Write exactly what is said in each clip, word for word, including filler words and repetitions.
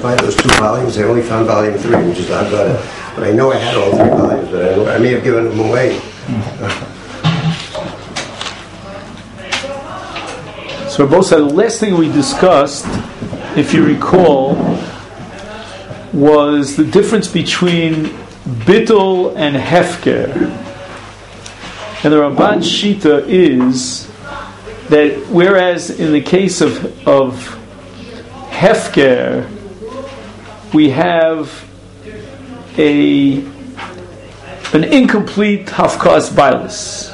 find those two volumes. I only found volume three, which is I've got it. But I know I had all three volumes, but I, I may have given them away. So, both the last thing we discussed, if you recall, was the difference between bittul and hefker. And the Ramban Shita is that whereas in the case of of hefker, we have a an incomplete hafkas bailus.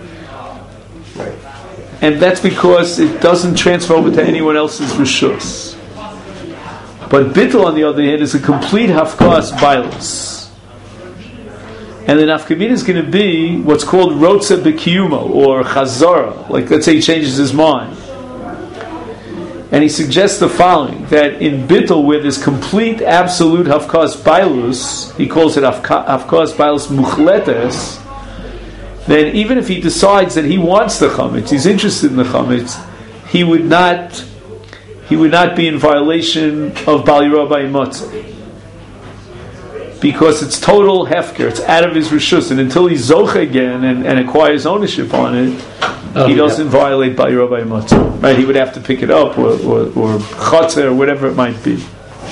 And that's because it doesn't transfer over to anyone else's rishus. But bittul, on the other hand, is a complete hafkas bailus. And the nafkamina is going to be what's called rotza b'kiyumo, or chazara. Like, let's say he changes his mind. And he suggests the following, that in bittul, where there's complete, absolute hafkas bailus, he calls it hafkas bailus muchletes, then even if he decides that he wants the chametz, he's interested in the chametz, he would not he would not be in violation of Bali Rabbi Motzei. Because it's total hefker, it's out of his rishus, and until he's zocha again and, and acquires ownership on it, oh, he doesn't yeah. violate Bali Rabbi Motzei. Right? He would have to pick it up, or or, or chotzer, or whatever it might be.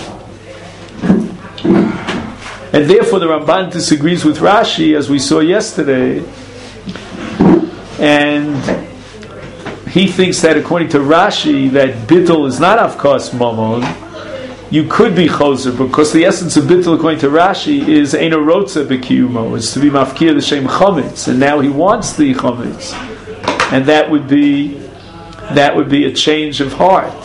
And therefore the Ramban disagrees with Rashi, as we saw yesterday, and he thinks that according to Rashi, that bittul is not afkas mamon. You could be choser, because the essence of bittul, according to Rashi, is eino rotza b'kiyumo. It's to be mafkir the shem chametz, and now he wants the chametz, and that would be that would be a change of heart.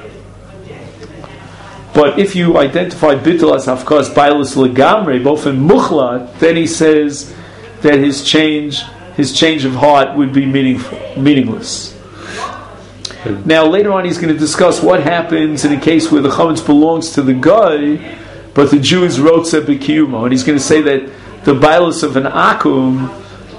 But if you identify bittul as afkas bailus legamre, both in muchlat, then he says that his change. His change of heart would be meaningful, meaningless. Now, later on, he's going to discuss what happens in a case where the chametz belongs to the guy, but the Jew is rotza b'kiyumo, and he's going to say that the bailus of an akum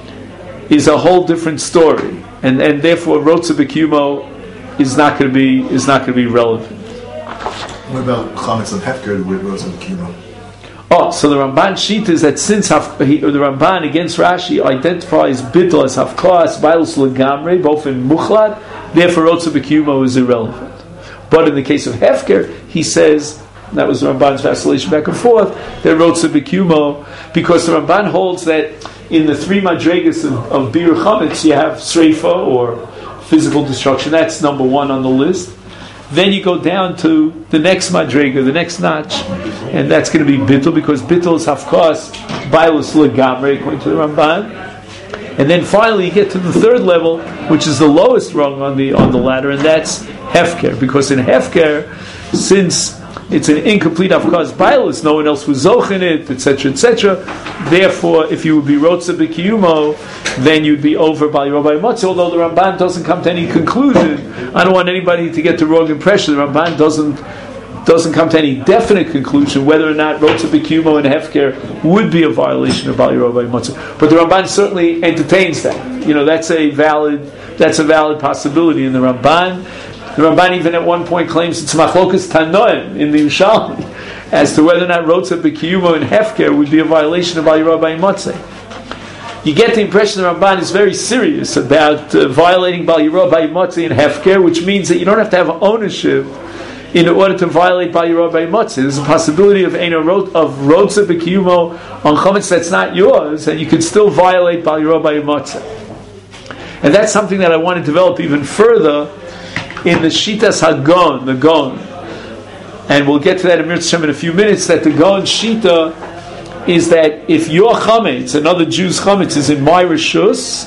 is a whole different story, and and therefore rotza b'kiyumo is not going to be is not going to be relevant. What about chametz and hefker with rotza b'kiyumo? Oh, so the Ramban sheet is that since haf, he, or the Ramban against Rashi identifies bittul as hafkas, bailus legamre, both in muchlat, therefore rotza b'kiyumo is irrelevant. But in the case of hefker, he says, that was the Ramban's vacillation back and forth, that rotza b'kiyumo, because the Ramban holds that in the three madregas of, of bir chametz, you have sreifa, or physical destruction. That's number one on the list. Then you go down to the next madrega, the next notch, and that's going to be bittul, because bittul is hafkas bailus legamre, according to the Ramban. And then finally you get to the third level, which is the lowest rung on the on the ladder, and that's hefker, because in hefker, since it's an incomplete hafkas bailus, no one else was zoch in it, et cetera, et cetera. Therefore, if you would be rotza b'kiyumo, then you'd be over by Rabbi Motzei. Although the Ramban doesn't come to any conclusion, I don't want anybody to get the wrong impression. The Ramban doesn't doesn't come to any definite conclusion whether or not rotza b'kiyumo and hefker would be a violation of Bali Rabbi Motzei. But the Ramban certainly entertains that. You know, that's a valid that's a valid possibility in the Ramban. The Ramban even at one point claims it's machlokas tanoim in the Yerushalmi as to whether or not rotza b'kiyumo and hefker would be a violation of Bali Rabbi Motzei. You get the impression the Ramban is very serious about uh, violating Bali Rabbi Motzei and hefker, which means that you don't have to have ownership in order to violate Bali Rabbi Motzei. There's a possibility of eino rot of rotza b'kiyumo on chametz that's not yours, and you can still violate Bali Rabbi Motzei. And that's something that I want to develop even further in the Shitas Hagon, the Gon. And we'll get to that in Mirz Hashem in a few minutes, that the Gon Shita is that if your chametz, another Jew's chametz, is in my rishus,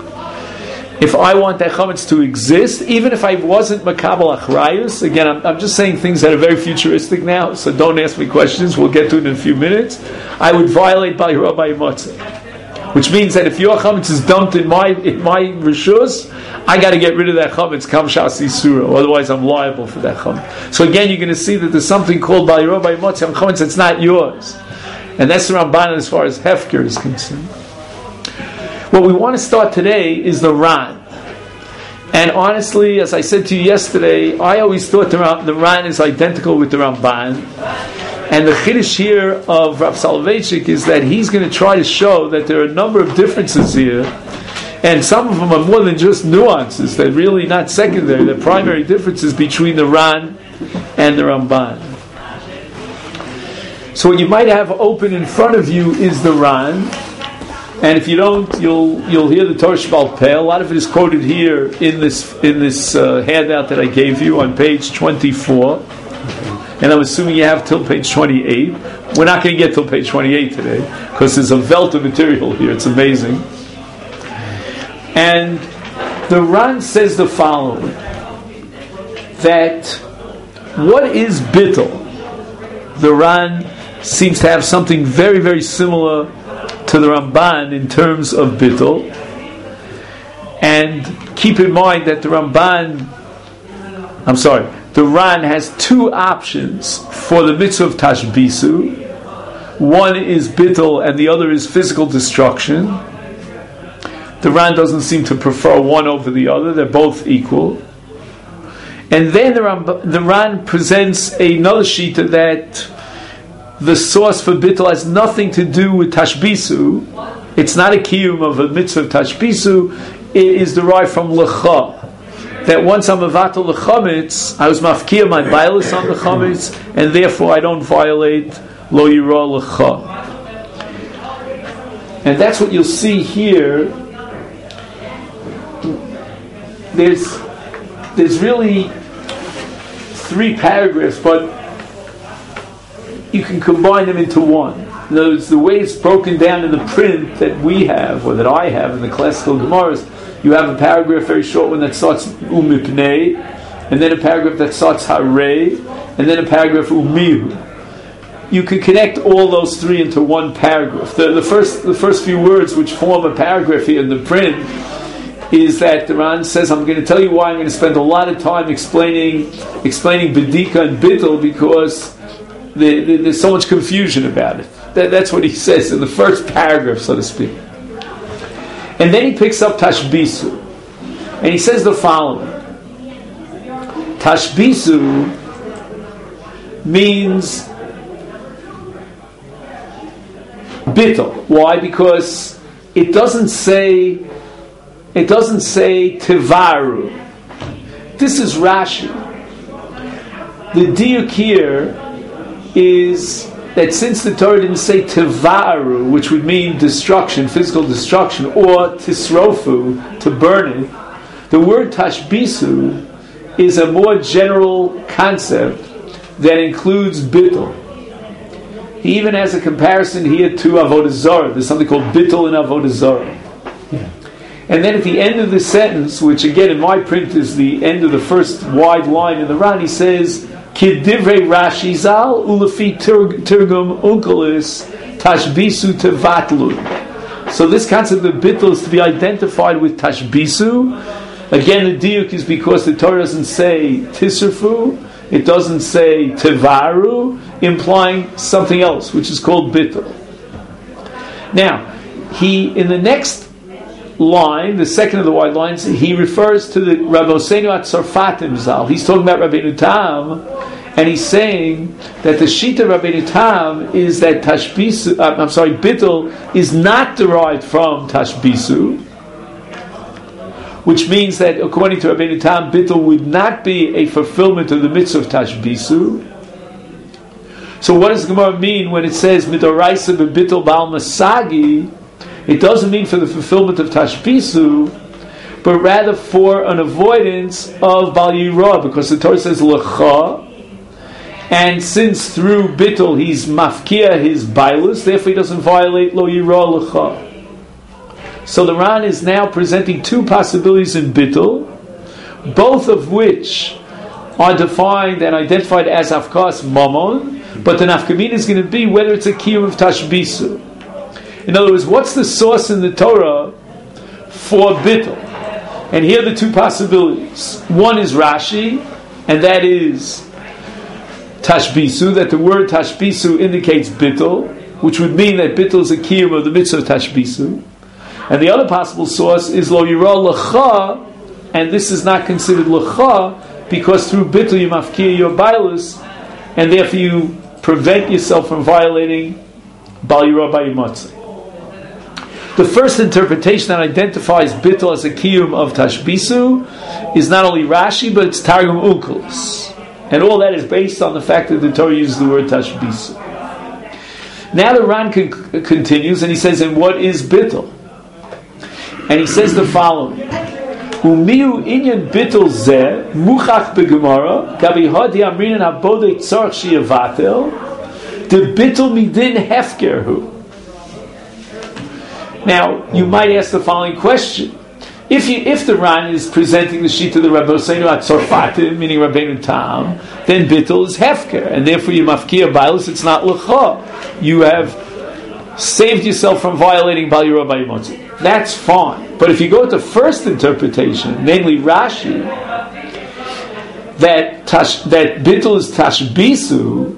if I want that chametz to exist, even if I wasn't makabel achrayus, again, I'm, I'm just saying things that are very futuristic now, so don't ask me questions, we'll get to it in a few minutes, I would violate Bali Rabbi Motzei. Which means that if your chametz is dumped in my in my rishus, I got to get rid of that chametz, kam shas isura, otherwise I'm liable for that chametz. So again, you're going to see that there's something called Bali Rabbi Motzei on chametz that's not yours. And that's the Ramban as far as hefker is concerned. What we want to start today is the Ran. And honestly, as I said to you yesterday, I always thought the, Ram, the Ran is identical with the Ramban. And the Chiddush here of Rav Soloveitchik is that he's going to try to show that there are a number of differences here, and some of them are more than just nuances. They're really not secondary. They're primary differences between the Ran and the Ramban. So what you might have open in front of you is the Ran. And if you don't, you'll you'll hear the Torah Sheba'al Peh. A lot of it is quoted here in this in this uh, handout that I gave you on page twenty-four. And I'm assuming you have till page twenty-eight. We're not going to get till page twenty-eight today because there's a wealth of material here. It's amazing. And the Ran says the following: that what is bittul? The Ran seems to have something very very similar to the Ramban in terms of bittul. And keep in mind that the Ramban, I'm sorry, the Ran has two options for the mitzvah of tashbisu. One is bittul and the other is physical destruction. The Ran doesn't seem to prefer one over the other. They're both equal. And then the Ran, the Ran presents another shita that the source for bittul has nothing to do with tashbisu. It's not a kiyum of a mitzvah of tashbisu. It is derived from lecha. That once I'm avatal the chametz, I was mafkia my bailus on the chametz, and therefore I don't violate lo yira lecha. And that's what you'll see here. There's there's really three paragraphs, but you can combine them into one. In other words, the way it's broken down in the print that we have, or that I have in the classical Gemaras, you have a paragraph, very short one, that starts umipnei, and then a paragraph that starts harei, and then a paragraph umihu. You can connect all those three into one paragraph. The, the first the first few words which form a paragraph here in the print is that the Ran says, I'm going to tell you why I'm going to spend a lot of time explaining explaining bedika and bittul, because the, the, there's so much confusion about it. That, that's what he says in the first paragraph, so to speak. And then he picks up tashbisu, and he says the following: tashbisu means bittul. Why? Because it doesn't say it doesn't say tivaru. This is Rashi. The diuk here is that since the Torah didn't say tivaru, which would mean destruction, physical destruction, or tisrofu, to burn it, the word tashbisu is a more general concept that includes bittul. He even has a comparison here to avodah zarah. There's something called bittul in avodah zarah. And then at the end of the sentence, which again in my print is the end of the first wide line in the Ran, he says, Kidivrei Rashi Zal Ulafi Tirgum Unkelis Tashbisu Tevatlu. So this concept of bittul is to be identified with tashbisu. Again, the diuk is because the Torah doesn't say tisrfu, it doesn't say tevaru, implying something else, which is called bittul. Now, he in the next line, the second of the wide lines, he refers to the Rabbeinu Atzarfatim Zal. He's talking about Rabbeinu Tam, and he's saying that the Shita Rabbeinu Tam is that tashbisu, uh, I'm sorry, bittul is not derived from tashbisu, which means that according to Rabbeinu Tam, bittul would not be a fulfillment of the mitzvah of tashbisu. So what does the Gemara mean when it says midoraisa bebittul bal masagi? It doesn't mean for the fulfillment of tashbisu, but rather for an avoidance of bal yirah, because the Torah says lecha, and since through bittul he's mafkia his bailus, therefore he doesn't violate lo yirah lecha. So the Ran is now presenting two possibilities in bittul, both of which are defined and identified as afkas mamon, but the nafkamina is going to be whether it's a kiyum of tashbisu. In other words, what's the source in the Torah for bittul? And here are the two possibilities. One is Rashi, and that is tashbisu, that the word tashbisu indicates bittul, which would mean that bittul is a kiyum of the mitzvah tashbisu. And the other possible source is lo yirah lecha, and this is not considered lecha, because through bittul you mafkia your bailus, and therefore you prevent yourself from violating bal yirah b'yimatzeh. The first interpretation that identifies bittul as a kiyum of tashbisu is not only Rashi, but it's Targum Onkelos. And all that is based on the fact that the Torah uses the word tashbisu. Now the Ran con- continues, and he says, and what is bittul? And he says the following: Umiu inyan bittul zeh muchach begemara gabi hadi amrinan habodei tzarch sheyevatel de bittul midin hefker hu. Now you might ask the following question: If you, if the Ran is presenting the sheet of the Rabbi Hosseinu at Tzorfatim, meaning Rabbeinu Tam, then bittul is hefker, and therefore you mafkia bailus. It's not lecha. You have saved yourself from violating bal yirah b'yimatzeh. That's fine. But if you go with the first interpretation, namely Rashi, that tash, that bittul is tashbisu,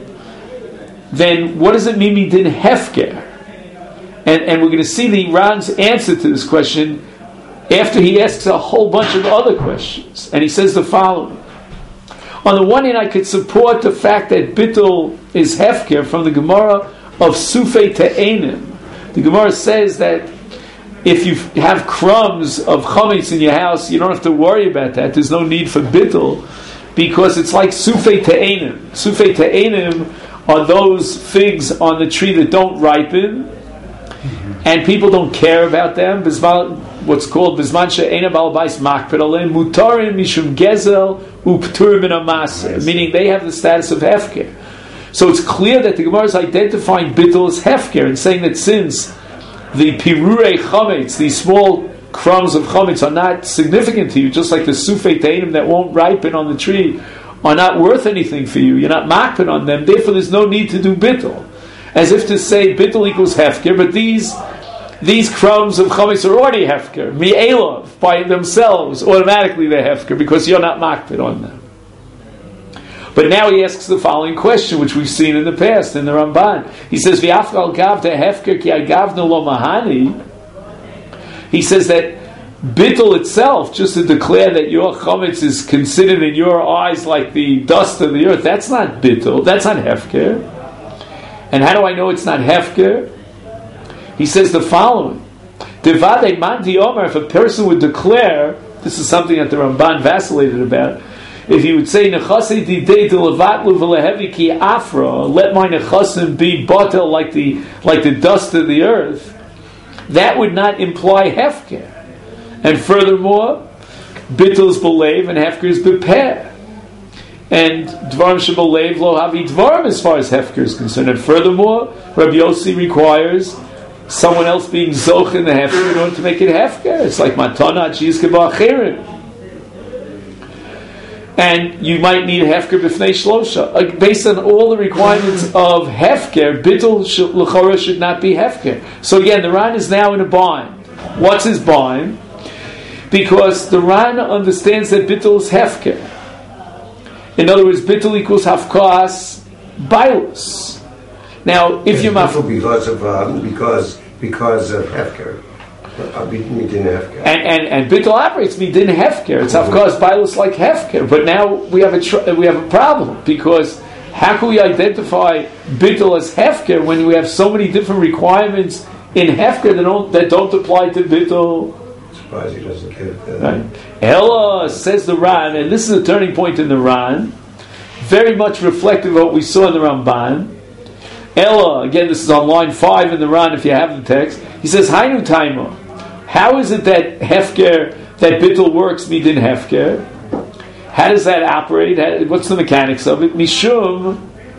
then what does it mean midin hefker? And and we're going to see the Ran's answer to this question after he asks a whole bunch of other questions. And he says the following: on the one hand, I could support the fact that bittul is hefker from the Gemara of Sufei Te'enim. The Gemara says that if you have crumbs of chametz in your house, you don't have to worry about that. There's no need for bittul, because it's like Sufei Te'enim. Sufei Te'enim are those figs on the tree that don't ripen, and people don't care about them. What's called Bizman she'ena bal bais makpid aleim mutarim mishum gezel uptur min hamaseh, meaning they have the status of hefker. So it's clear that the Gemara is identifying bittul as hefker and saying that since the pirurei chametz, these small crumbs of chametz, are not significant to you, just like the sufei te'enim that won't ripen on the tree are not worth anything for you, you're not makpid on them, therefore there's no need to do bittul. As if to say bittul equals hefker, but these these crumbs of chametz are already hefker, mi'elav, by themselves, automatically they're hefker, because you're not makpid on them. But now he asks the following question, which we've seen in the past, in the Ramban. He says, V'afgal gavta hefker ki agavna lo mahani. He says that bittul itself, just to declare that your chametz is considered in your eyes like the dust of the earth, that's not bittul, that's not hefker. And how do I know it's not hefker? He says the following: Devadei manti omer, if a person would declare, this is something that the Ramban vacillated about, if he would say, Nechasei didei delevatlu v'lehevi ki afra, let my nechasim be batel like the like the dust of the earth, that would not imply hefker. And furthermore, bittul is belev and hefker is bepeh. And dvarim shebelev lo havi dvarim as far as hefker is concerned. And furthermore, Rabbi Yossi requires someone else being zoch in the hefker in order to make it hefker. It's like matana chizke ba'achirim. And you might need hefker b'fnei shlosha. Like, based on all the requirements of hefker, bittul l'chora should not be hefker. So again, the Ran is now in a bind. What's his bind? Because the Ran understands that bittul is hefker. In other words, bittul equals hafkas bailus. Now, if you maf because of um, because because of hefker, uh, midin hefker, and and and bittul operates midin hefker. It's hafkas bailus like hefker. But now we have a tr- we have a problem, because how can we identify bittul as hefker when we have so many different requirements in hefker that don't that don't apply to bittul? Surprised he doesn't get that. Right. Ella, says the Ran, and this is a turning point in the Ran, very much reflective of what we saw in the Ramban. Ella, again, this is on line five in the Ran, if you have the text. He says, Hainu Taima, how is it that hefker, that bittul works midin hefker? How does that operate? How, what's the mechanics of it? Mishum,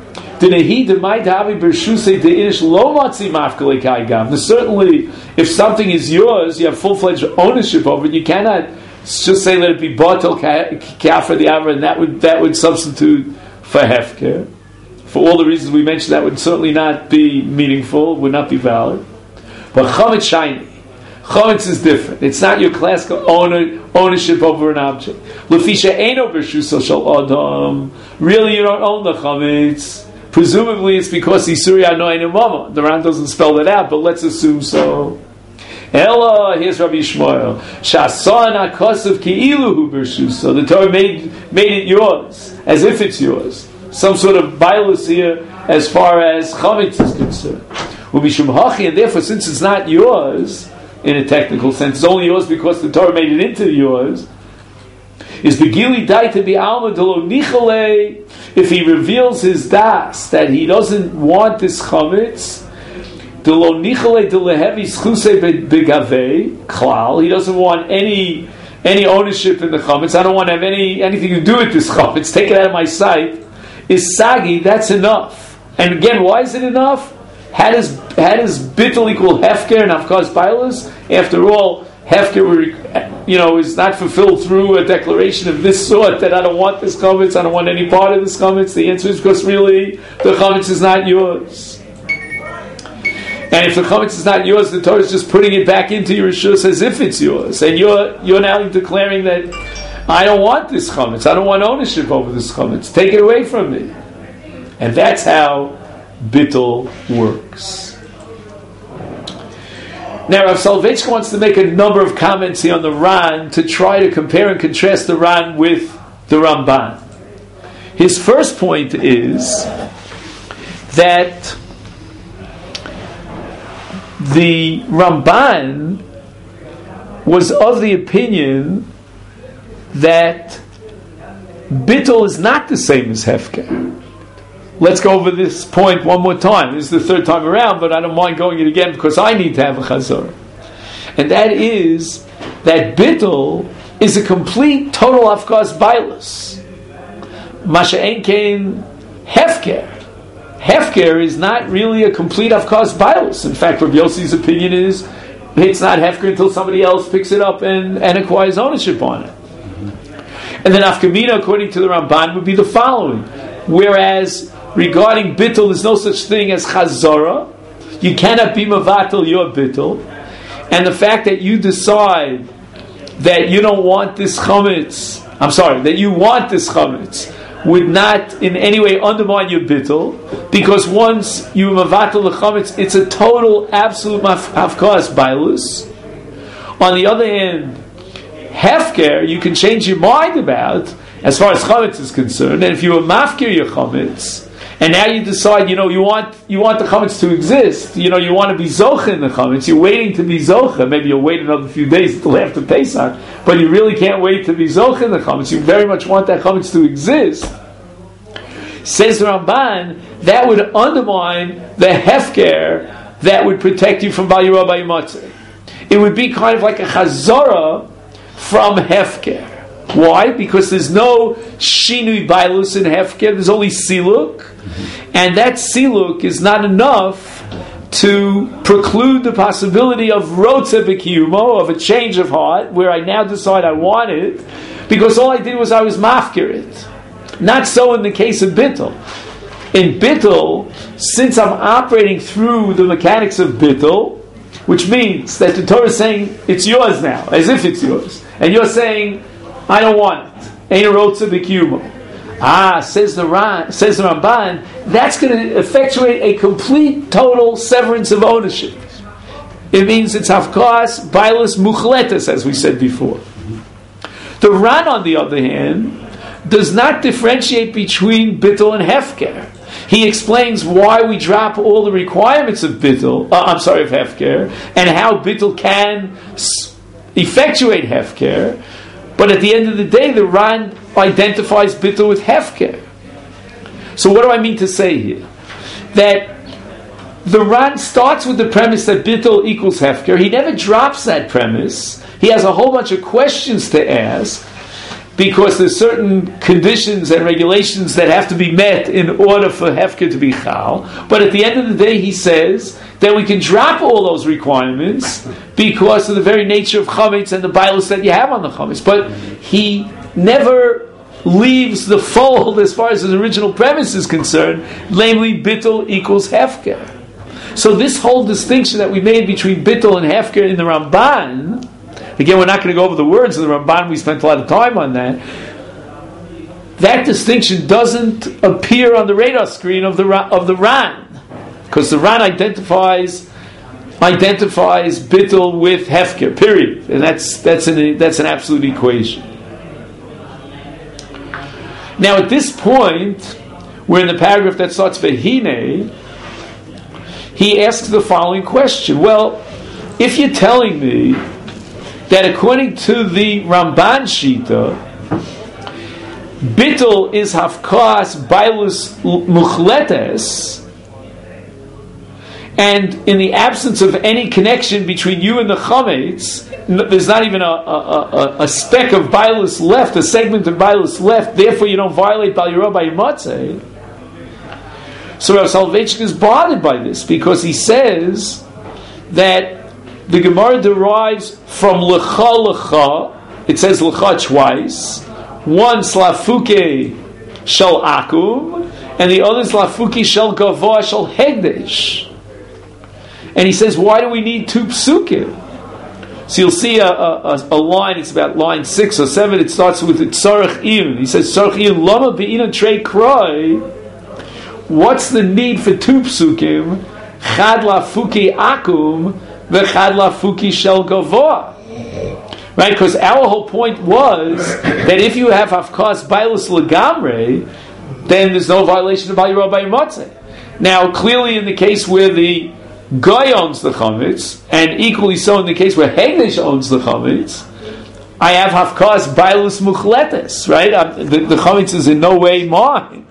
certainly, if something is yours, you have full-fledged ownership over it. You cannot just say let it be batel kafar the avra, and that would that would substitute for hefker. For all the reasons we mentioned, that would certainly not be meaningful, would not be valid. But chametz shiny, chametz is different. It's not your classical owner, ownership over an object. Lefisha eino b'shuso shel adam. Really, you don't own the chametz. Presumably, it's because Isuri Anoin Mama. The Ran doesn't spell that out, but let's assume so. Ella, here's Rabbi Shmuel. Shasan HaKosav Ki'iluhu Bershus. So the Torah made, made it yours, as if it's yours. Some sort of bias here as far as chametz is concerned. Ubishum Hachi, and therefore, since it's not yours, in a technical sense, it's only yours because the Torah made it into yours, is Begili Dai to be Alma Delo Nichale, if he reveals his das, that he doesn't want this chametz, Delo Nichale Delo Hevi Schuse Begave, Klal, he doesn't want any any ownership in the chametz, I don't want to have any anything to do with this chametz, take it out of my sight, is Sagi, that's enough. And again, why is it enough? How does, how does bittul equal hefker and afkas bailas? After all, hefker, you know, is not fulfilled through a declaration of this sort that I don't want this chametz, I don't want any part of this chametz. The answer is because really the chametz is not yours. And if the chametz is not yours, the Torah is just putting it back into your rishus as if it's yours, and you're you're now declaring that I don't want this chametz, I don't want ownership over this chametz. Take it away from me, and that's how bittul works. Now, Rav Soloveitchik wants to make a number of comments here on the Ran to try to compare and contrast the Ran with the Ramban. His first point is that the Ramban was of the opinion that bittul is not the same as hefker. Let's go over this point one more time. This is the third time around, but I don't mind going it again because I need to have a chazor. And that is that bittul is a complete, total afkas bailus. Masha ein kein hefker. Hefker is not really a complete afkas bailus. In fact, Rabbi Yossi's opinion is it's not hefker until somebody else picks it up and, and acquires ownership on it. And then afkamina, according to the Ramban, would be the following. Whereas regarding bittul, there's no such thing as chazara. You cannot be mavatal your bittul. And the fact that you decide that you don't want this chametz, I'm sorry, that you want this chametz, would not in any way undermine your bittul, because once you mavatal the chametz, it's a total, absolute hafkas bailus. On the other hand, hefker, you can change your mind about, as far as chametz is concerned, and if you were mafkir your chametz, and now you decide, you know, you want you want the chametz to exist, you know, you want to be zocha in the chametz, you're waiting to be zocha, maybe you'll wait another few days until after Pesach, but you really can't wait to be zocha in the chametz, you very much want that chametz to exist. Says the Ramban, that would undermine the hefker that would protect you from Bal Yirah Bal Yimatzeh. It would be kind of like a chazara from hefker. Why? Because there's no shinui bailus in hefker, there's only siluk, mm-hmm. and that siluk is not enough to preclude the possibility of rotze b'kiyumo, of a change of heart, where I now decide I want it, because all I did was I was mafkir it. Not so in the case of bittul. In bittul, since I'm operating through the mechanics of bittul, which means that the Torah is saying it's yours now, as if it's yours, and you're saying I don't want it. Ein rotze b'kiyumo. Ah, says the Ran, says the Ramban, that's going to effectuate a complete, total severance of ownership. It means it's hafkas, bailus, muchletes, as we said before. The Ran, on the other hand, does not differentiate between bittul and hefker. He explains why we drop all the requirements of bittul, uh, I'm sorry, of hefker, and how bittul can s- effectuate hefker. But at the end of the day, the Ran identifies bittul with hefker. So what do I mean to say here? That the Ran starts with the premise that bittul equals hefker. He never drops that premise. He has a whole bunch of questions to ask, because there's certain conditions and regulations that have to be met in order for hefker to be chal. But at the end of the day, he says that we can drop all those requirements because of the very nature of chametz and the bailus that you have on the chametz. But he never leaves the fold as far as his original premise is concerned, namely bittul equals hefker. So this whole distinction that we made between bittul and hefker in the Ramban, again, we're not going to go over the words of the Ramban, we spent a lot of time on that. That distinction doesn't appear on the radar screen of the of the Ran, because the Ran identifies identifies bittul with hefker, period. And that's that's an that's an absolute equation. Now at this point, we're in the paragraph that starts vehine, he asks the following question. Well, if you're telling me that according to the Ramban Shita, bittul is hafkas bailus muchletes, and in the absence of any connection between you and the chametz, there's not even a, a, a, a speck of bailus left, a segment of bailus left, therefore you don't violate bal yirah by yimatzeh. So Rav Soloveitchik is bothered by this because he says that the Gemara derives from lecha lecha, it says lecha twice, one slafuke shel akum, and the other slafuke shel gavoa shel hegdesh. And he says, why do we need two psukim? So you'll see a, a, a line, it's about line six or seven, it starts with tzarech iyun. He says, tzarech iyun, lama be'inan trei kroi, what's the need for two psukim? Chad lafuki akum, v'chad lafuki shel gavoa. Right? Because our whole point was that if you have hafkas bailus legamre, then there's no violation of bal yirah by yimatzeh. Now, clearly in the case where the Guy owns the chametz, and equally so in the case where Hegdesh owns the chametz, I have hafkas bailus muchletes, right? I'm, the, the chametz is in no way mine.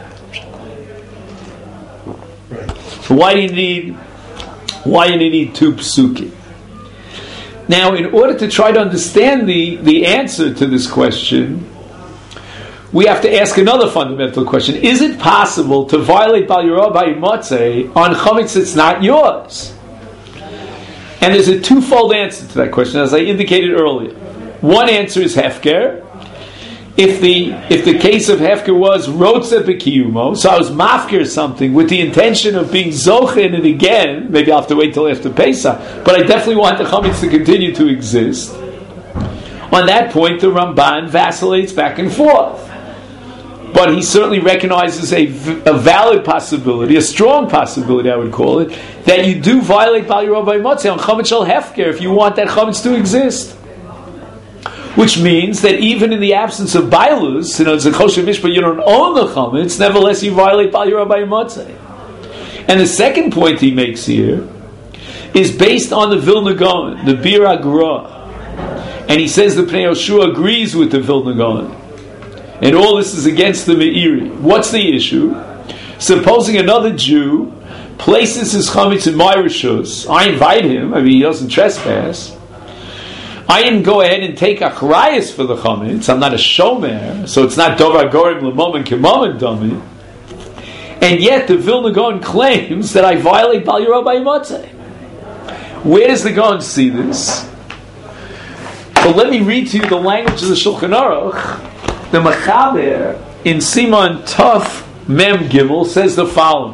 So why do you need? Why do you need two psukim? Now, in order to try to understand the, the answer to this question, we have to ask another fundamental question. Is it possible to violate bal yirah by yimatzeh on chametz that's not yours? And there's a twofold answer to that question, as I indicated earlier. One answer is hefker. If the if the case of hefker was rotze b'kiyumo, so I was mafker something with the intention of being zoche in it again, maybe I'll have to wait till after Pesach, but I definitely want the chametz to continue to exist. On that point, the Ramban vacillates back and forth. But he certainly recognizes a, a valid possibility, a strong possibility, I would call it, that you do violate bal yirah by yimatzeh on chametz shel hefker if you want that chametz to exist. Which means that even in the absence of bailus, you know, it's a kosher mishpah, you don't own the chametz, nevertheless you violate bal yirah by yimatzeh. And the second point he makes here is based on the Vilna Gaon, the Bir Agra. And he says the Pnei Yoshua agrees with the Vilna Gaon. And all this is against the Meiri. What's the issue? Supposing another Jew places his chametz in my rishus, I invite him, I mean he doesn't trespass, I didn't go ahead and take achrayus for the chametz, I'm not a shomer, so it's not dovar gorim l'momen k'momen dami, and yet the Vilna Gaon claims that I violate bal yirah by yimatzeh. Where does the Gaon see this? Well, let me read to you the language of the Shulchan Aruch. The Mechaber in Siman Tuf Mem Gimel says the following: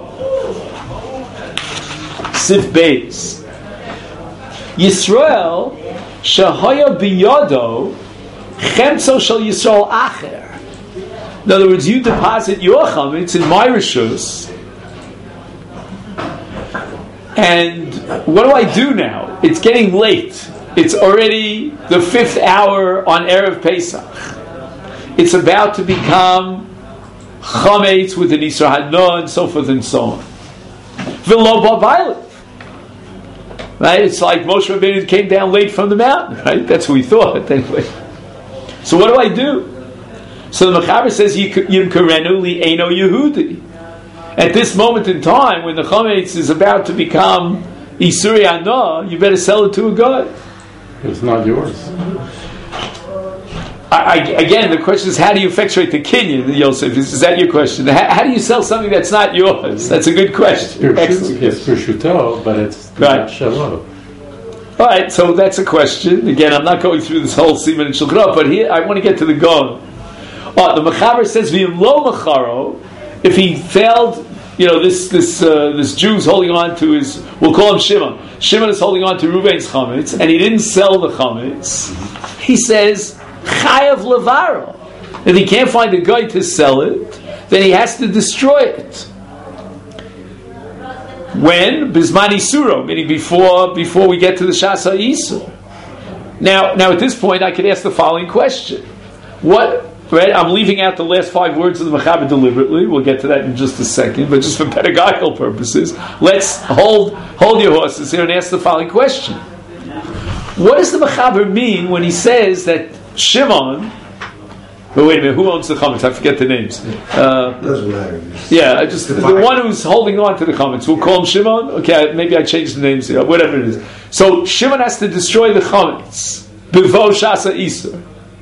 Sif Beis Yisrael shahaya biyado chemtzo shel Yisrael acher. In other words, you deposit your chametz in my rishus, and what do I do now? It's getting late. It's already the fifth hour on Erev Pesach. It's about to become chametz with an Isra Hana and so forth and so on. V'lo ba'vaylet. Right? It's like Moshe Rabbeinu came down late from the mountain. Right? That's what we thought. Anyway. So what do I do? So the Mechaber says, Yim karenu li eino Yehudi. At this moment in time, when the chametz is about to become Isuri Hana, you better sell it to a guy. It's not yours. I, I, again, the question is, how do you effectuate the kinyan, Yosef? Is, is that your question? How, how do you sell something that's not yours? That's a good question. Excellent. It's prosciutto, but it's right. Not shalom. All right, so that's a question. Again, I'm not going through this whole Siman and Shulchan Aruch, but here I want to get to the Gaon. Oh, the Mechaber says, "V'im lo macharo," if he failed, you know, this this uh, this Jew's holding on to his, we'll call him Shimon. Shimon is holding on to Reuven's chametz, and he didn't sell the chametz. He says, Chayav levaro. If he can't find a guy to sell it, then he has to destroy it. When? Bismani Suro, meaning before before we get to the Shasa Isur. Now, now at this point, I could ask the following question: What? Right? I'm leaving out the last five words of the Mechaber deliberately. We'll get to that in just a second, but just for pedagogical purposes, let's hold hold your horses here and ask the following question: What does the Mechaber mean when he says that Shimon? But wait a minute, who owns the chametz? I forget the names. Uh, Doesn't matter. yeah, I just the one who's holding on to the chametz. We'll call him Shimon. Okay, maybe I changed the names here. Whatever it is. So Shimon has to destroy the chametz b'vo shasa isur.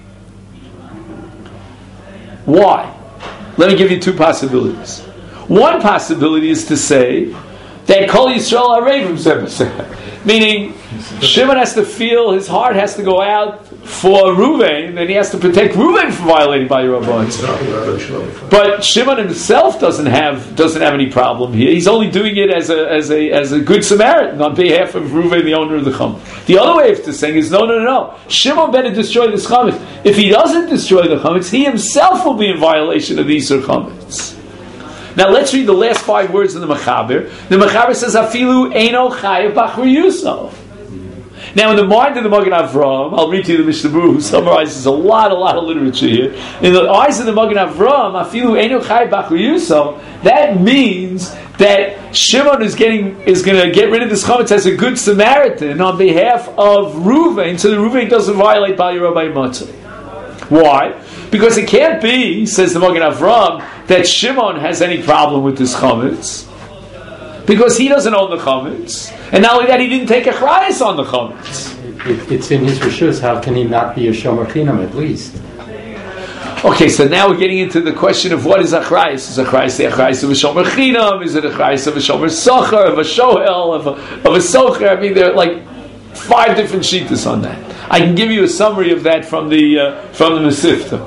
Why? Let me give you two possibilities. One possibility is to say that Kol Yisrael are ravim zebaseh, meaning Shimon has to feel, his heart has to go out for Ruvain, and he has to protect Ruvain from violating by Yerubah. But Shimon himself doesn't have doesn't have any problem here. He's only doing it as a as a as a good Samaritan on behalf of Ruvain, the owner of the chametz. The other way of saying is no, no, no, no. Shimon better destroy this chametz. If he doesn't destroy the chametz, he himself will be in violation of the Isur chametz. Now let's read the last five words of the Mechaber. The Mechaber says, "Afilu eino chayav b'achri yuso." Now, in the mind of the Magen Avraham, I'll read to you the Mishnah Berurah, who summarizes a lot, a lot of literature here. In the eyes of the Magen Avraham, "Afilu eino chayav b'achri yuso," that means that Shimon is getting is going to get rid of this chametz as a good Samaritan on behalf of Ruvain, so that Ruvain doesn't violate Bal Yerubah Matzah. Why? Because it can't be, says the Magen Avraham, that Shimon has any problem with this chametz, because he doesn't own the chametz, and not only that, he didn't take a chrayas on the chametz. It, it's in his rishus. How can he not be a shomer chinam at least? Okay, so now we're getting into the question of what is a chrayas. Is a chrayas the chrayas of a shomer chinam? Is it a chrayas of a shomer socher, of a shohel, of a, of a socher? I mean, there are like five different shittas on that. I can give you a summary of that from the uh, from the Mesivta.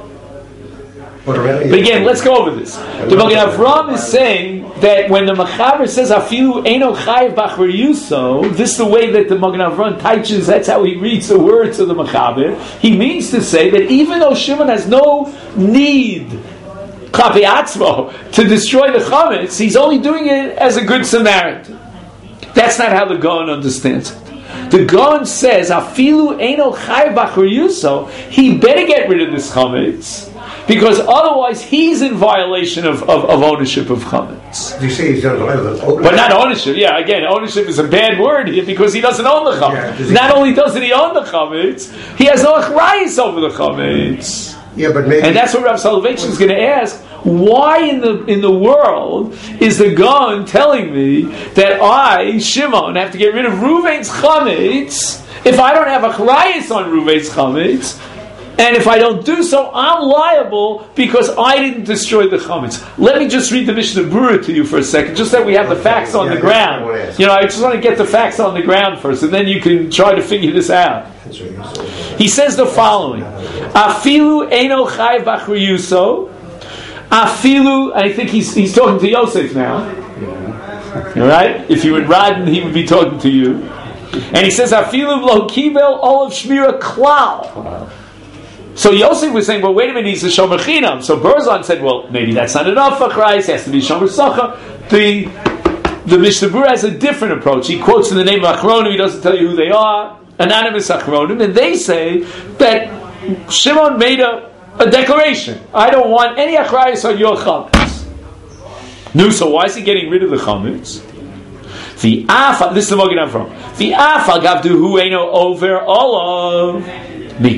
But again, let's go over this. The Magen Avraham is saying that when the Mechaber says "Afilu eino chayav b'achri yuso," this is the way that the Magen Avraham teaches. That's how he reads the words of the Mechaber. He means to say that even though Shimon has no need klapi atzmo to destroy the chametz, he's only doing it as a good Samaritan. That's not how the Gaon understands it. The Gaon says "Afilu eino chayav b'achri yuso," he better get rid of this chametz, because otherwise he's in violation of, of, of ownership of chametz. You say he's done ownership. But not ownership. Yeah, again, ownership is a bad word here because he doesn't own the chametz. Yeah, not only doesn't he own the chametz, he has no achrayus over the chametz. Yeah, but maybe, and that's what Rav Soloveitchik is going to ask. Why in the in the world is the Gaon telling me that I, Shimon, have to get rid of Ruvain's chametz if I don't have achrayus on Ruvain's chametz? And if I don't do so, I'm liable because I didn't destroy the chametz. Let me just read the Mishnah Berurah to you for a second, just that we have the facts on yeah, the ground. You know, I just want to get the facts on the ground first, and then you can try to figure this out. He says the following: Afilu eino chayav b'achri yuso. Afilu, I think he's he's talking to Yosef now. All right? If you would Radin, he would be talking to you. And he says, Afilu lo kibel olav shmira klal. So Yosef was saying, well, wait a minute, he's a shomer chinam. So Berzon said, well, maybe that's not enough for Christ, it has to be shomer socha. The the Mishnah Berurah has a different approach. He quotes in the name of Achronim, he doesn't tell you who they are, anonymous Achronim, and they say that Shimon made a, a declaration. I don't want any achrayus on your chametz. No, so why is he getting rid of the chametz? The afa, this is the Magen Avraham. The afa gavdu hu eino over olav. Meaning,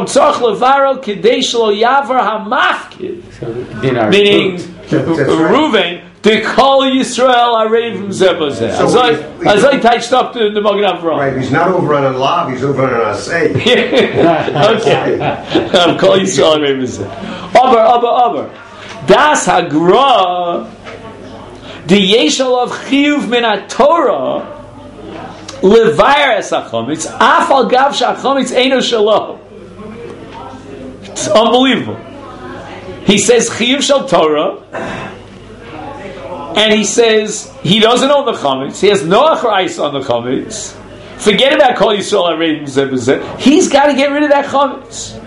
Reuven, they call Yisrael Arevim Zebazeh. As I as I touched up to the Magen Avraham. Right, he's not over on Lav, he's over on Asay. Okay, I'm calling Yisrael Arevim Zebazeh. Aber, aber, aber. Das Hagra, the Yeshal of Chiyuv min Torah. Levaris achametz, afal gav shachametz eino shalom. It's unbelievable. He says chiyuv shel Torah, and he says he doesn't own the chametz. He has no achrayus on the chametz. Forget about Kol Yisrael Arevim Zebazeh. He's got to get rid of that chametz.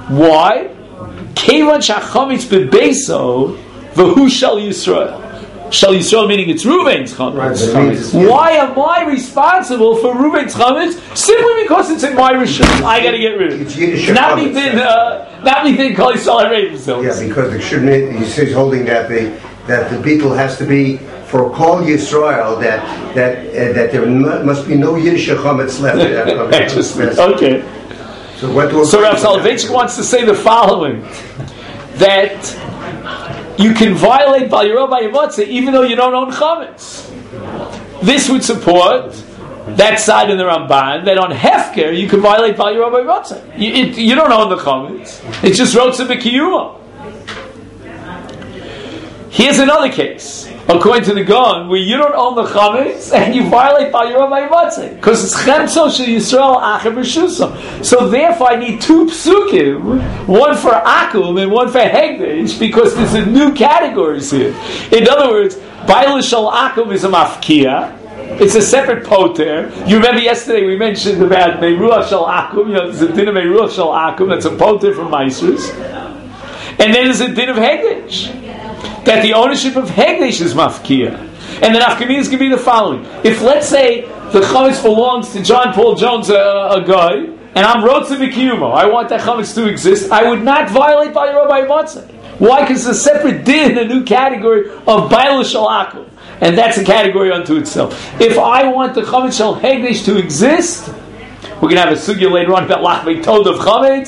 Why? Kevan shachametz bebeiso v'hu shel Yisrael. Shal Yisrael, meaning it's Reuven's chametz. Right, but it means- Why am I responsible for Reuven's chametz? Simply because it's in my rishon. I got to get rid of It's it. Yiddish Not chametz. me then. Uh, not me then. Kol Yisrael Ravens. Yeah, because it shouldn't. He says holding that the that the beetle has to be for Kol Yisrael that that uh, that there mu- must be no Yiddish chametz left. Okay. So what do So Rav Soloveitchik wants to say the following: that you can violate Bal Yirah Bal Yamatzeh even though you don't own chametz. This would support that side in the Ramban, that on Hefker you can violate Bal Yirah Bal Yamatzeh. You, it, you don't own the chametz. It's just Rotza B'Kiyuma. Here's another case, according to the Gaon, where you don't own the chametz and you violate Bal Yirah Bal Yamatzeh, because it's Chemtzo Shel Yisrael Acher B'Shusam. So therefore, I need two psukim, one for Akum and one for Hegdesh, because there's a new categories here. In other words, Bail Shel Akum is a mafkia. It's a separate poter. You remember yesterday we mentioned about Meiruach Shel Akum. You know, there's a din of Meiruach Shel Akum. That's a poter from Maisrus. And then there's a din of Hegdesh, that the ownership of Hegdesh is mafkia. And the nafkaminas can be the following. If, let's say, the chametz belongs to John Paul Jones, a, a guy, and I'm Rotza B'Kiyumo, I want that chametz to exist, I would not violate Bal Yirah Bal Yamatzeh. Why? Because it's a separate din, a new category of Bail Shel Akum. And that's a category unto itself. If I want the chametz Shel Hegdesh to exist, we're going to have a sugya later on about lachmei tod of chametz.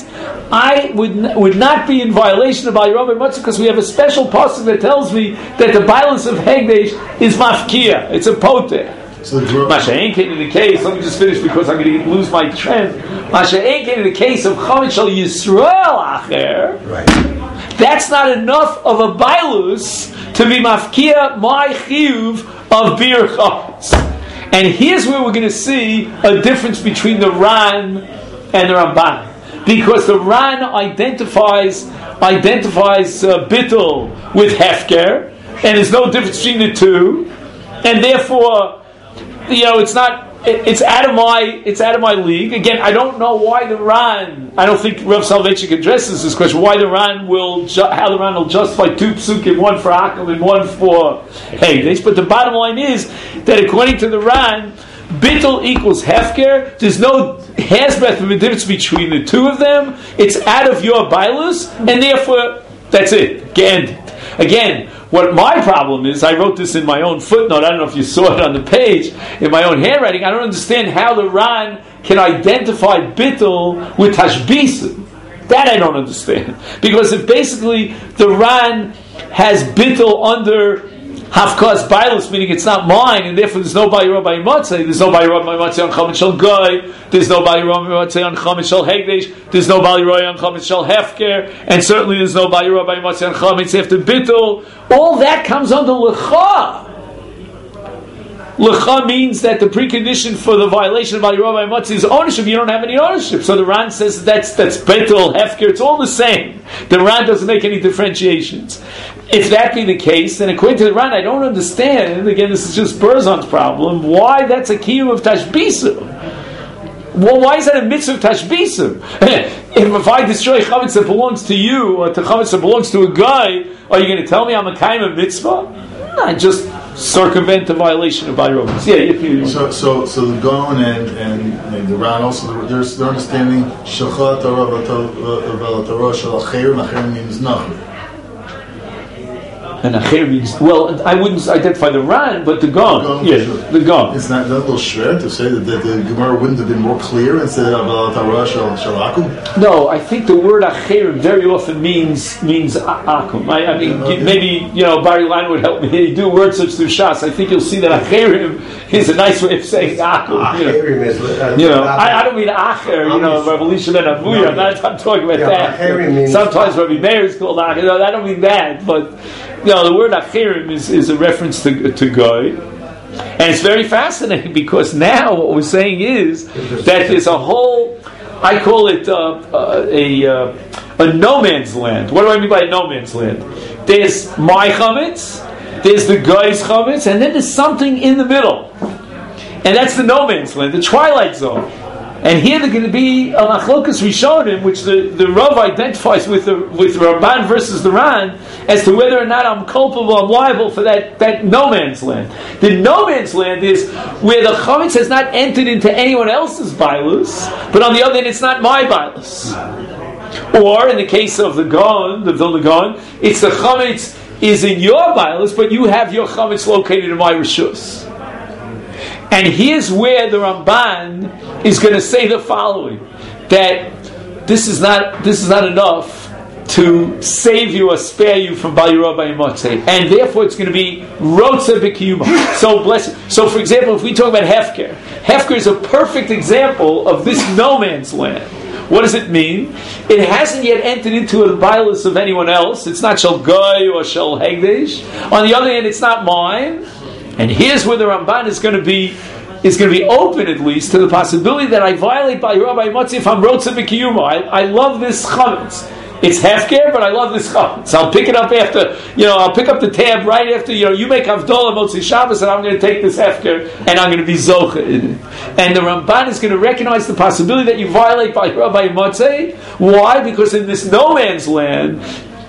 I would n- would not be in violation of Bal Yirah Bal Yamatzeh because we have a special pasuk that tells me that the violence of Hegdesh is mafkia. It's a poter. So the Gemara- Masha ain't in the case. Let me just finish because I'm going to lose my trend. Masha ain't in the case of chametz Shel Yisrael acher. Right. That's not enough of a bailus to be mafkia my chiyuv of bir chametz. And here's where we're going to see a difference between the Ran and the Ramban, because the Ran identifies identifies uh, bittul with hefker, and there's no difference between the two, and therefore, you know, it's not. It's out of my it's out of my league. Again, I don't know why the Ran. I don't think Rav Soloveitchik addresses this question. Why the Ran will ju- how the Ran will justify two psukim, one for Akum and one for Hegdesh. But the bottom line is that according to the Ran, bittul equals hefker. There's no hair's breadth of a difference between the two of them. It's out of your bailus, and therefore that's it. Get Again, what my problem is, I wrote this in my own footnote, I don't know if you saw it on the page, in my own handwriting, I don't understand how the Ran can identify bittul with tashbisim. That I don't understand. Because if basically the Ran has bittul under Hafkas Bailus, meaning it's not mine, and therefore there's no Bal Yirah Bal Yamatzeh, there's no Bal Yirah Bal Yamatzeh on chametz Shel Goy, there's no Bal Yirah Bal Yamatzeh on chametz Shel Hegdesh, there's no Bal Yirah on chametz Shel Hefker, and certainly there's no Bal Yirah Bal Yamatzeh on chametz after bittul. All that comes under lecha. Lecha means that the precondition for the violation of Bal Yirah Bal Yamatzeh is ownership. You don't have any ownership. So the Ran says that's that's bittul, hefker, it's all the same. The Ran doesn't make any differentiations. If that be the case, then according to the Ran, I don't understand, and again, this is just Berzon's problem, why that's a kiyum of tashbisu. Well, why is that a mitzvah of tashbisu? if, if I destroy chametz that belongs to you, or to chametz that belongs to a guy, are you going to tell me I'm a kaim of mitzvah? No, I just circumvent the violation of Bal Yirah. Yeah, if you... So, so, so the Gaon and, and, and the Ran also, there's their understanding Shachat Torah Torah Shel Acher, and Acher means nothing. And Acher means, well, I wouldn't identify the Ran, but the Gaon. Yeah, the Gaon. It's not that little shred to say that, that the Gemara wouldn't have been more clear and said about Torah Shel Akum? No, I think the word Acher very often means means Akum. I, I mean, Okay. maybe, you know, Barry Line would help me. You do word search through Shas. I think you'll see that Acherim is a nice way of saying Akum. You know, Acherim is, uh, you know I, I don't mean Acher, you know, Revolution and Avuya. I'm not I'm talking about Yeah, that. Acherim means- Sometimes Rabbi Meir is called Acher. No, I don't mean that, but you know, the word Acherim is, is a reference to to Goy. And it's very fascinating because now what we're saying is that there's a whole, I call it uh, uh, a uh, a no man's land. What do I mean by a no man's land? There's my chametz, there's the guy's chametz, and then there's something in the middle. And that's the no man's land, the twilight zone. And here they're going to be a machlokas rishonim, which the, the Rav identifies with the with Ramban versus the Ran, as to whether or not I'm culpable, I'm liable for that, that no man's land. The no man's land is where the chametz has not entered into anyone else's bailus, but on the other hand, it's not my bailus. Or in the case of the Gaon, the Vilna Gaon, it's the chametz is in your bailus, but you have your chametz located in my rishus. And here's where the Ramban is going to say the following: that this is not this is not enough to save you or spare you from Bal Yirah Bal Yimatzeh, and therefore it's going to be Rotza B'Kiyuma. So blessed. So, for example, if we talk about Hefker, Hefker is a perfect example of this no man's land. What does it mean? It hasn't yet entered into a bailus of anyone else. It's not Shel Goy or Shel Hegdesh. On the other hand, it's not mine. And here's where the Ramban is going to be is going to be open, at least, to the possibility that I violate Bal Yirah Bal Yimatzeh if I'm Rotza B'Kiyuma. I, I love this chametz. It's hefker, but I love this chametz. I'll pick it up after, you know, I'll pick up the tab right after, you know, you make Havdalah Motzi Shabbos, and I'm going to take this hefker, and I'm going to be zocha in it. And the Ramban is going to recognize the possibility that you violate Bal Yirah Bal Yimatzeh. Why? Because in this no man's land,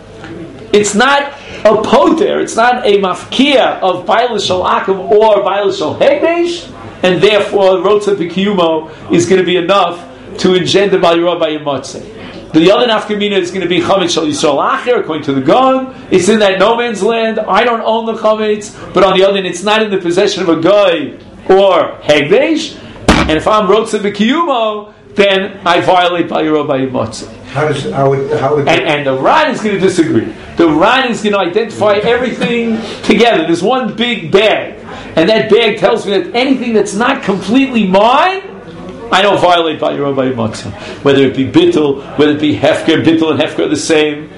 it's not a poter, it's not a mafkia of Bailas Shel Akum or Bailas Shel Hegdesh, and therefore Rotza B'Kiyumo is going to be enough to engender Bal Yirah Bal Yimatzeh. The other nafkamina is going to be chametz shel Yisrael Acher, according to the Gaon. It's in that no man's land. I don't own the chametz, but on the other hand, it's not in the possession of a guy or hegdesh. And if I'm rotza b'kiyumo, then I violate Bal Yirah Bal Yimatzeh. How does how would how would and, and the Ran is going to disagree. The Ran is going to identify everything together. There's one big bag, and that bag tells me that anything that's not completely mine, I don't violate Bal Yirah Bal Yimatzeh. Whether it be bittul, whether it be hefker, bittul and hefker are the same.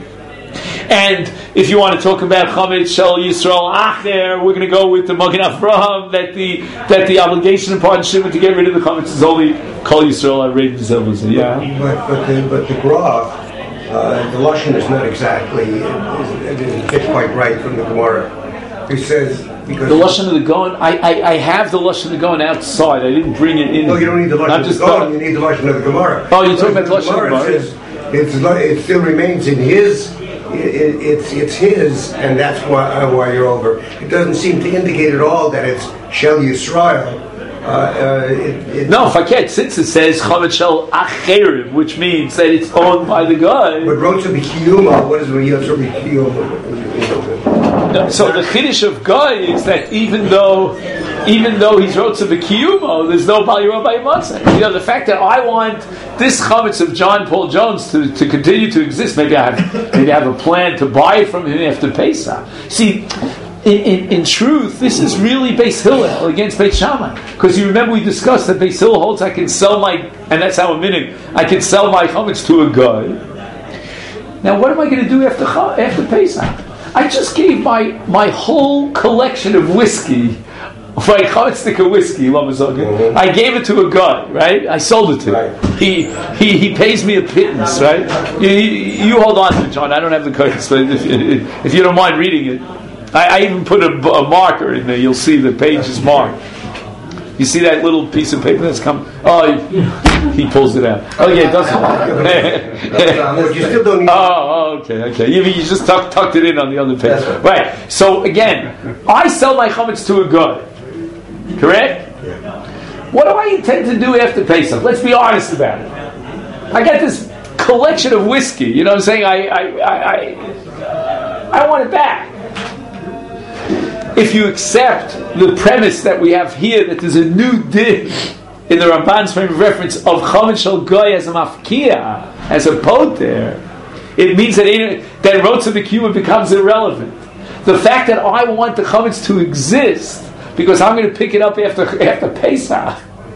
And if you want to talk about chametz shel Yisrael Acher, we're going to go with the Magen Avraham that the that the obligation and partnership to get rid of the chametz is only Kol Yisrael Areid B'Zelvus. Yeah. But but the but the graph, uh, the lashon is not exactly it isn't fit quite right from the Gemara. It says. Because the lashon of the Gaon, I, I I have the lashon of the Gaon outside. I didn't bring it in. No, you don't need the lashon of the Gaon. You need the lashon of the Gemara. Oh, you're talking about the lashon of the Gemara. It says it's, it still remains in his. It, it's it's his, and that's why uh, why you're over. It doesn't seem to indicate at all that it's Shel Yisrael. Uh, uh, it, it, no, if I can't, since it says chametz shel Acherim, which means that it's owned by the guy. But Rotza B'Kiyuma, what is Rotza B'Kiyuma? No, so the chiddush of Guy is that even though, even though he's Rotza B'Kiyumo, there's no Bal Yirah Bal Yimatzeh. You know, the fact that I want this chametz of John Paul Jones to, to continue to exist, maybe I have maybe I have a plan to buy it from him after Pesach. See, in, in, in truth, this is really Beis Hillel against Beis Shammai, because you remember we discussed that Beis Hillel holds I can sell my, and that's how a minute I can sell my chametz to a guy. Now, what am I going to do after after Pesach? I just gave my, my whole collection of whiskey, my chametzdika whiskey, mm-hmm. I gave it to a guy, right? I sold it to him. Right. He, he he pays me a pittance, right? You, you hold on to it, John. I don't have the curtains, but if, if you don't mind reading it, I, I even put a, a marker in there. You'll see the page is marked. You see that little piece of paper that's come? Oh, he, he pulls it out. Oh, yeah, it doesn't. You still don't need oh, okay, okay. You, you just tuck, tucked it in on the other page. Right. right. So, again, I sell my chametz to a guy. Correct? Yeah. What do I intend to do after Pesach? Let's be honest about it. I got this collection of whiskey. You know what I'm saying? I, I, I, I, I want it back. If you accept the premise that we have here, that there's a new din in the Ramban's frame of reference of chametz shel goy as a mafkia, as a poter, it means that that Rotza B'Kiyumo becomes irrelevant. The fact that I want the chametz to exist because I'm going to pick it up after after Pesach,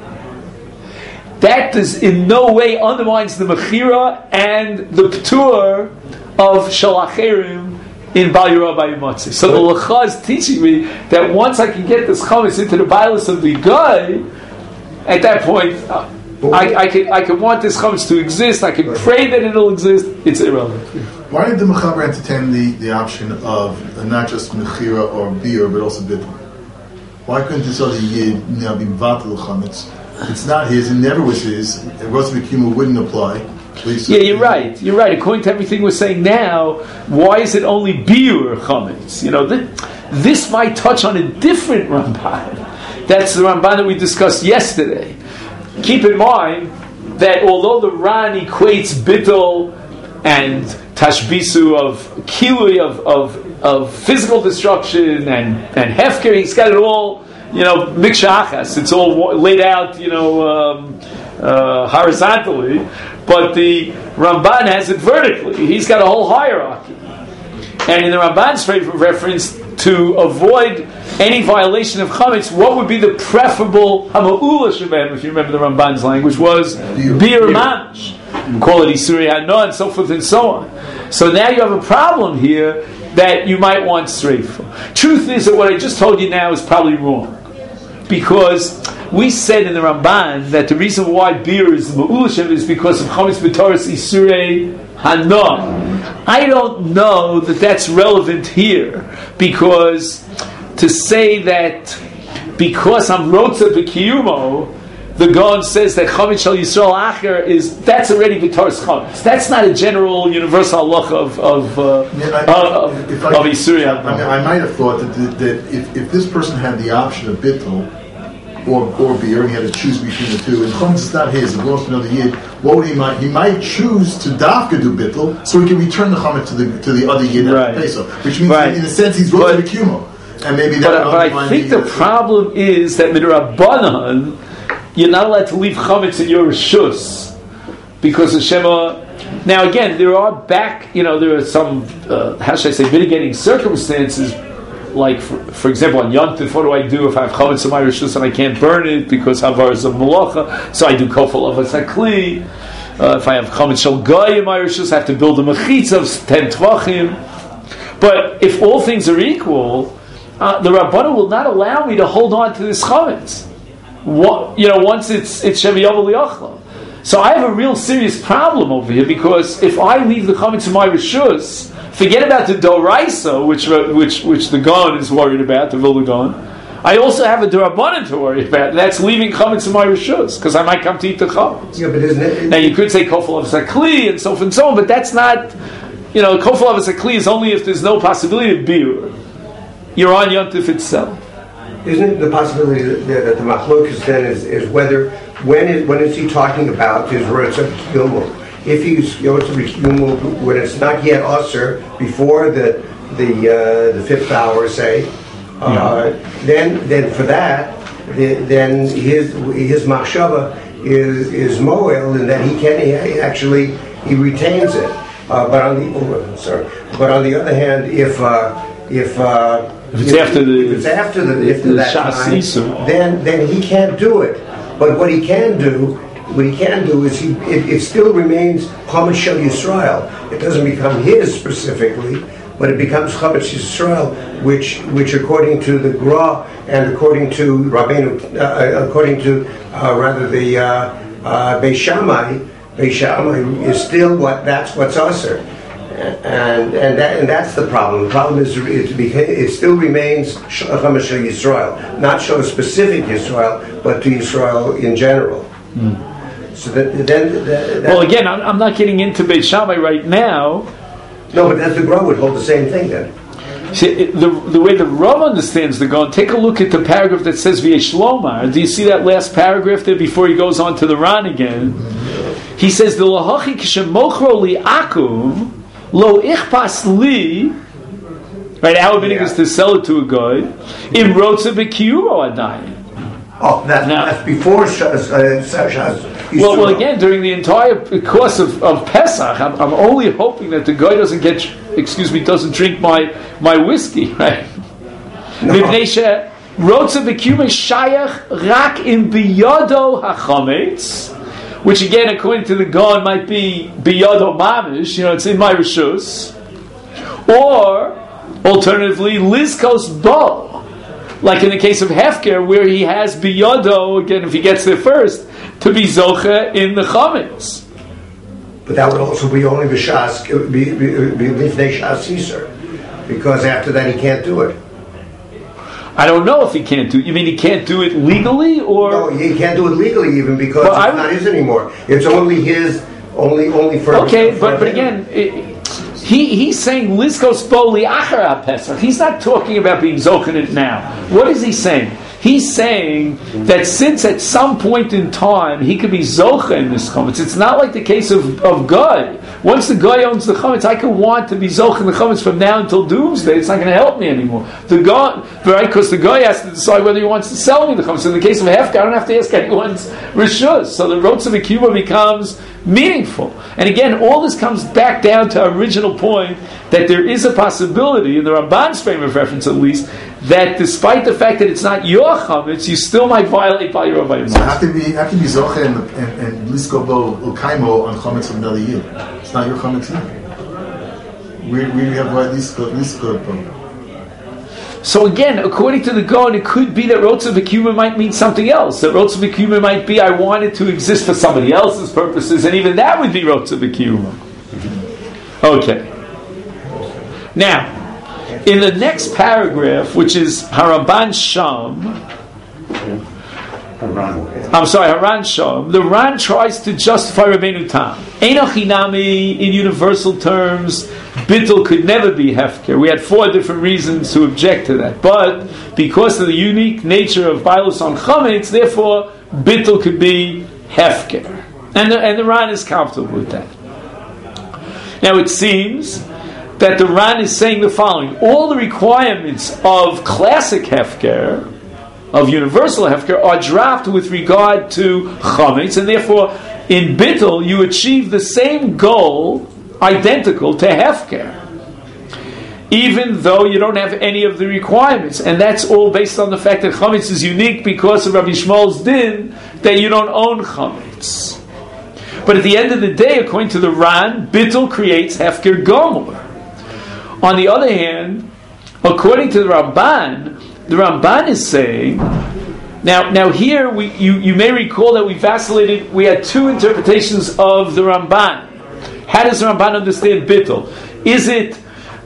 that does in no way undermines the mechira and the ptur of shel acherim in Bal Yirah Bal Yimatzeh. So the Lecha is teaching me that once I can get this chametz into the bailus of the guy, at that point, uh, I, I can I can want this chametz to exist. I can pray that it'll exist. It's irrelevant. Why did the Mechaber entertain the, the option of uh, not just mechira or beer, but also bittul? Why couldn't this other yid now be vatal chametz it's not his. It never was his. Rotsa B'Kiyuma wouldn't apply. Please, yeah, you're right. You're right. According to everything we're saying now, why is it only biur chametz? You know, th- this might touch on a different Ramban. That's the Ramban that we discussed yesterday. Keep in mind that although the Ran equates bittul and tashbisu of kilui of, of of physical destruction and and hefker, he's got it all, you know, mikshachas. It's all laid out, you know, um, uh, horizontally. But the Ramban has it vertically. He's got a whole hierarchy. And in the Ramban's favorite reference, to avoid any violation of chametz, what would be the preferable hama'ula shabem, if you remember the Ramban's language, was bir mamish. Call it isuri hana and so forth and so on. So now you have a problem here that you might want sreifa. Truth is that what I just told you now is probably wrong. Because we said in the Ramban that the reason why beer is ma'ulashem is because of chametz b'toras isurei hana. I don't know that that's relevant here, because to say that because I'm rotza b'kiyumo, the Gaon says that chametz shel Yisrael acher is, that's already b'toras chametz. That's not a general universal halacha of of uh, yeah, I, of, if of, I, of Isurei. I, mean, I might have thought that, that, that if, if this person had the option of bittul or or beer, and he had to choose between the two, and chametz is not his, it belongs to another yid, what would he might? He might choose to dafka do bittul, so he can return the chametz to the to the other yid right. after Pesach, which means right. in a sense he's rotza b'kiyumo, and maybe that. But, but I think the, the problem is that midrabanan, you're not allowed to leave chametz in your rishus because of Shema. Now again, there are back, you know, there are some uh, how should I say mitigating circumstances. Like, for, for example, on Yom Tov, what do I do if I have chametz in my rishus and I can't burn it because havar is a malacha? So I do kofel of a sakli. Uh, if I have chametz shel goy in my rishus, I have to build a mechitz of ten tvachim. But if all things are equal, uh, the Rabbanu will not allow me to hold on to this chametz. What, you know, once it's it's sheviyav liachla. So I have a real serious problem over here, because if I leave the chametz in my rishus, forget about the doraisa, which which which the Gaon is worried about, the Vilna Gaon. I also have a dorabanan to worry about. And that's leaving chametz in my rishus, because I might come to eat the chametz. Yeah, but isn't it? Now you could say kofel of sakli and so forth and so on, but that's not. You know, kofel of sakli is only if there's no possibility of biur. You're on yontif itself. Isn't it the possibility that, that the machlokas then is, is whether when is when is he talking about his rotza b'kiyumo? If he's rotza b'kiyumo when it's not yet usher, before the the uh, the fifth hour, say, uh, yeah. then then for that, the, then his his machshava is is moel, and that he can he actually he retains it. Uh, but on the oh, sorry, but on the other hand, if uh, if uh, If it's, if, after the, if it's after the if after the that time, Shas then then he can't do it. But what he can do, what he can do is he it, it still remains chametz shel Yisrael. It doesn't become his specifically, but it becomes chametz Yisrael, which which according to the Gra and according to Rabbeinu, uh, according to uh, rather the uh, uh, Beis Shammai, Beis Shammai is still what that's what's usher. And and that and that's the problem. The problem is it, it still remains chametz shel Yisrael, not show specific Yisrael, but to Yisrael in general. Mm. So that, then, that, that, well, again, I'm, I'm not getting into Beit Shammai right now. No, but that's the Gra would hold the same thing then. See, it, the the way the Rav understands the Gaon, take a look at the paragraph that says V'yesh Lomar. Do you see that last paragraph there before he goes on to the Ran again? Mm-hmm. He says the lahachi kishemochro li akum. Lo ichpas li, right? Our meaning yeah. is to sell it to a guy. Im rotza b'kiyumo adayin. Oh, that, now, that's before Shas. Uh, Shas well, well, again, during the entire course of, of Pesach, I'm, I'm only hoping that the guy doesn't get, excuse me, doesn't drink my my whiskey, right? Mipnei she rotza b'kiyumo shayach rak im biyado hachametz. Which again, according to the Gaon, might be biyado mamish, you know, it's in my rishus. Or, alternatively, lizkos bo, like in the case of Hefker, where he has biyado, again, if he gets there first, to be zocha in the chametz. But that would also be only b'shas, b'fnei shas Yisur, because after that he can't do it. I don't know if he can't do it. You mean he can't do it legally, or No, he can't do it legally even because Well, it's I- not his anymore. It's only his, only only for okay? for But but him. again, it, he he's saying Lizkos Boli Achar Pesach. He's not talking about being zochen it now. What is he saying? He's saying that since at some point in time he could be zocha in this chametz, it's not like the case of, of Guy. Once the Guy owns the chametz, I could want to be zocha in the chametz from now until doomsday. It's not going to help me anymore. The Guy, right? Because the Guy has to decide whether he wants to sell me the chametz. In the case of Hefka, I don't have to ask anyone's rishus. So the Rotz of Akiva becomes meaningful. And again, all this comes back down to our original point that there is a possibility, in the Ramban's frame of reference at least, that despite the fact that it's not your chametz, you still might violate by your Avayim. So how can be how can be zoche and and, and lisko bo ukaimo on chametz of another year? It's not your chametz either. We we have what lisko lisko bo. So again, according to the Gaon, it could be that Rotza V'Kiyuma might mean something else. That Rotza V'Kiyuma might be, I want it to exist for somebody else's purposes, and even that would be Rotza V'Kiyuma. Okay. Now, in the next paragraph, which is Haramban Sham, I'm sorry, Haran Sham, the Ran tries to justify Rabbeinu Tam. Einoch Hinami, in universal terms, Bittul could never be Hefker. We had four different reasons to object to that. But because of the unique nature of Bailus on Chametz, therefore, Bittul could be Hefker. And the, and the Ran is comfortable with that. Now it seems that the Ran is saying the following: all the requirements of classic Hefker, of universal Hefker, are dropped with regard to Chametz, and therefore in Bittul you achieve the same goal identical to Hefker, even though you don't have any of the requirements. And that's all based on the fact that Chametz is unique because of Rabbi Shmuel's din that you don't own Chametz. But at the end of the day, according to the Ran, Bittul creates Hefker Gomor. On the other hand, according to the Ramban, the Ramban is saying, now, now here we, you, you may recall that we vacillated. We had two interpretations of the Ramban. How does the Ramban understand Bittul? Is it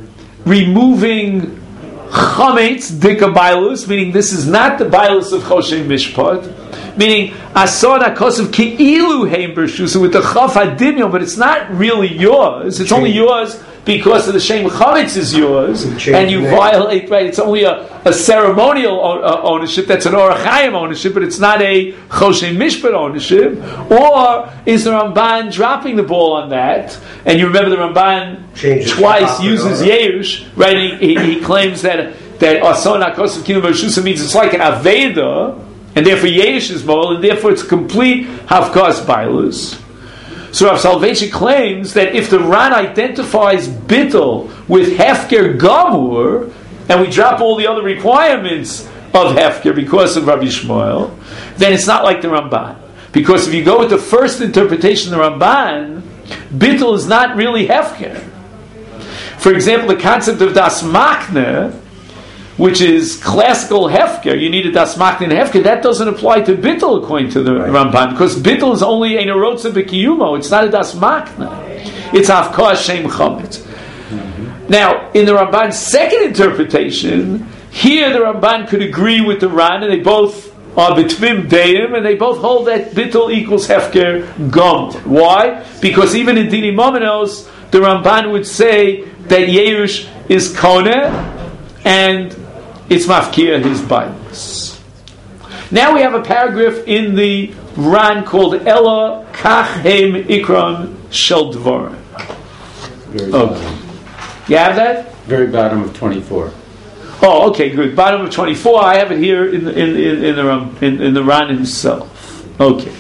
removing Chametz Dika Bailus, meaning this is not the Bailus of Choshen Mishpat, meaning Asor HaKosav Ki'ilu Heim Bershusa with the Chaf HaDimyon, but it's not really yours. It's only yours because of the Shem Chametz is yours, and you violate, right? It's only a, a ceremonial o- uh, ownership, that's an Orach Chaim ownership, but it's not a Choshen Mishpat ownership. Or is the Ramban dropping the ball on that? And you remember the Ramban Changes twice uses Yerush, right? He, he, he claims that that Asor HaKosav Ki'ilu Bershusa means it's like an Aveda, and therefore Yerush is Mol, and therefore it's complete Havkas Bailus. So Rav Soloveitchik claims that if the Ran identifies Bittul with Hefker Gamur, and we drop all the other requirements of Hefker because of Rabbi Shmuel, then it's not like the Ramban. Because if you go with the first interpretation of the Ramban, Bittul is not really Hefker. For example, the concept of Das Makne, which is classical Hefker, you need a Das Makne and Hefker, that doesn't apply to Bittul according to the right. Ramban, because Bittul is only a Nerotza B'Kiyumo, it's not a Das Makne. It's Havkah Shem Chametz. Mm-hmm. Now, in the Ramban's second interpretation, here the Ramban could agree with the Ran, and they both are B'Tvim Deim, and they both hold that Bittul equals Hefker Gom. Why? Because even in Dini Momenos, the Ramban would say that Yerush is Koneh, and it's mafkia his Bibles. Now we have a paragraph in the Ran called Ella Kach Heim Ikron Shel Dvorim. Very Okay. bottom. You have that? Very bottom of twenty-four. Oh, okay, good. Bottom of twenty-four. I have it here in the in, in, in the um, in, in the Ran himself. Okay.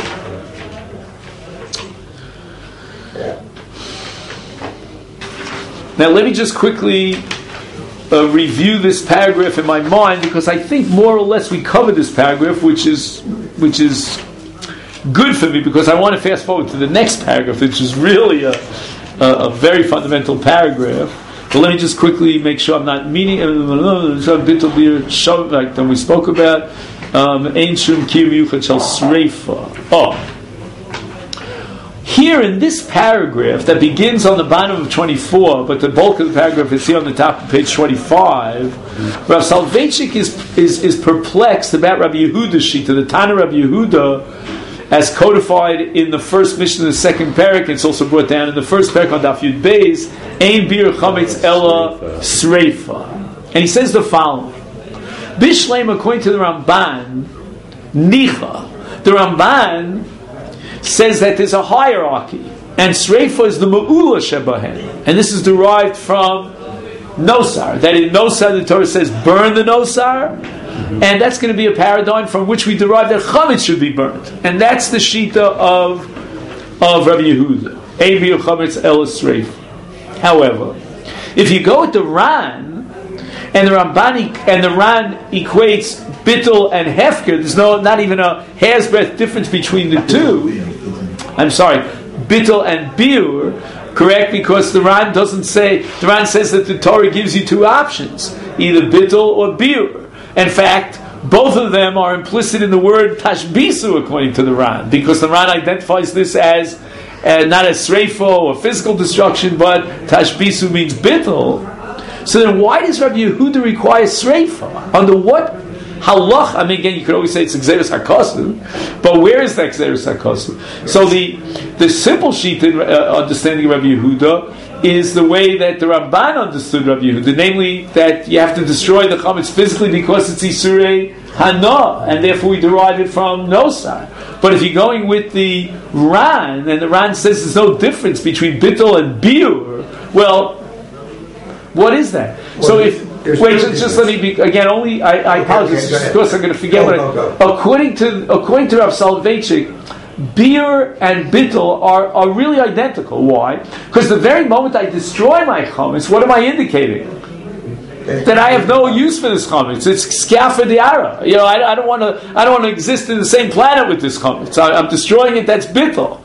Now let me just quickly Uh, review this paragraph in my mind, because I think more or less we covered this paragraph, which is which is good for me, because I want to fast forward to the next paragraph, which is really a, a, a very fundamental paragraph. But let me just quickly make sure I'm not meaning like that we spoke about. Ein shum kiyum yuchad shel sreifa. Oh, Here in this paragraph that begins on the bottom of twenty-four, but the bulk of the paragraph is here on the top of page twenty-five, Rav Soloveitchik is, is, is perplexed about Rabbi Yehuda's Shita, the Tana Rabbi Yehuda, as codified in the first mission of the second parak. It's also brought down in the first parak on Daf Yud Beis, Ein bir chametz ella sreifa. And he says the following. Bishleim, according to the Ramban, Nicha, the Ramban says that there's a hierarchy, and Sreifa is the Ma'ula Shebahen, and this is derived from Nosar, that in Nosar the Torah says burn the Nosar, mm-hmm. and that's going to be a paradigm from which we derive that Chametz should be burnt, and that's the Shita of of Rabbi Yehuda. Ein bir chametz ella sreifa. However, if you go with the Ran, and the Ramban and the Ran equates bittul and hefker, there's no not even a hair's breadth difference between the two. I'm sorry, bittul and biur, correct? Because the Ran doesn't say, the Ran says that the Torah gives you two options, either bittul or biur. In fact, both of them are implicit in the word tashbisu, according to the Ran, because the Ran identifies this as uh, not as sreifa or physical destruction, but tashbisu means bittul. So then why does Rabbi Yehuda require sreifa? Under what halach? I mean, again, you could always say it's Gzeirus HaKosu, but where is that Gzeirus HaKosu? So the the simple sheet in uh, understanding of Rabbi Yehuda is the way that the Ramban understood Rabbi Yehuda, namely that you have to destroy the chametz physically because it's Isurei Hana, and therefore we derive it from Nosar. But if you're going with the Ran, and the Ran says there's no difference between bittul and biur, well, what is that? Well, so if wait, just, just let me be again. Only I, I okay, apologize. Okay, of course, I'm going to forget. Go, what go, go. According to according to Rav Soloveitchik, beer and bittul are, are really identical. Why? Because the very moment I destroy my chametz, what am I indicating? That I have no use for this chametz. It's skafa diara. You know, I, I don't want to. I don't want to exist in the same planet with this chametz. I, I'm destroying it. That's bittul.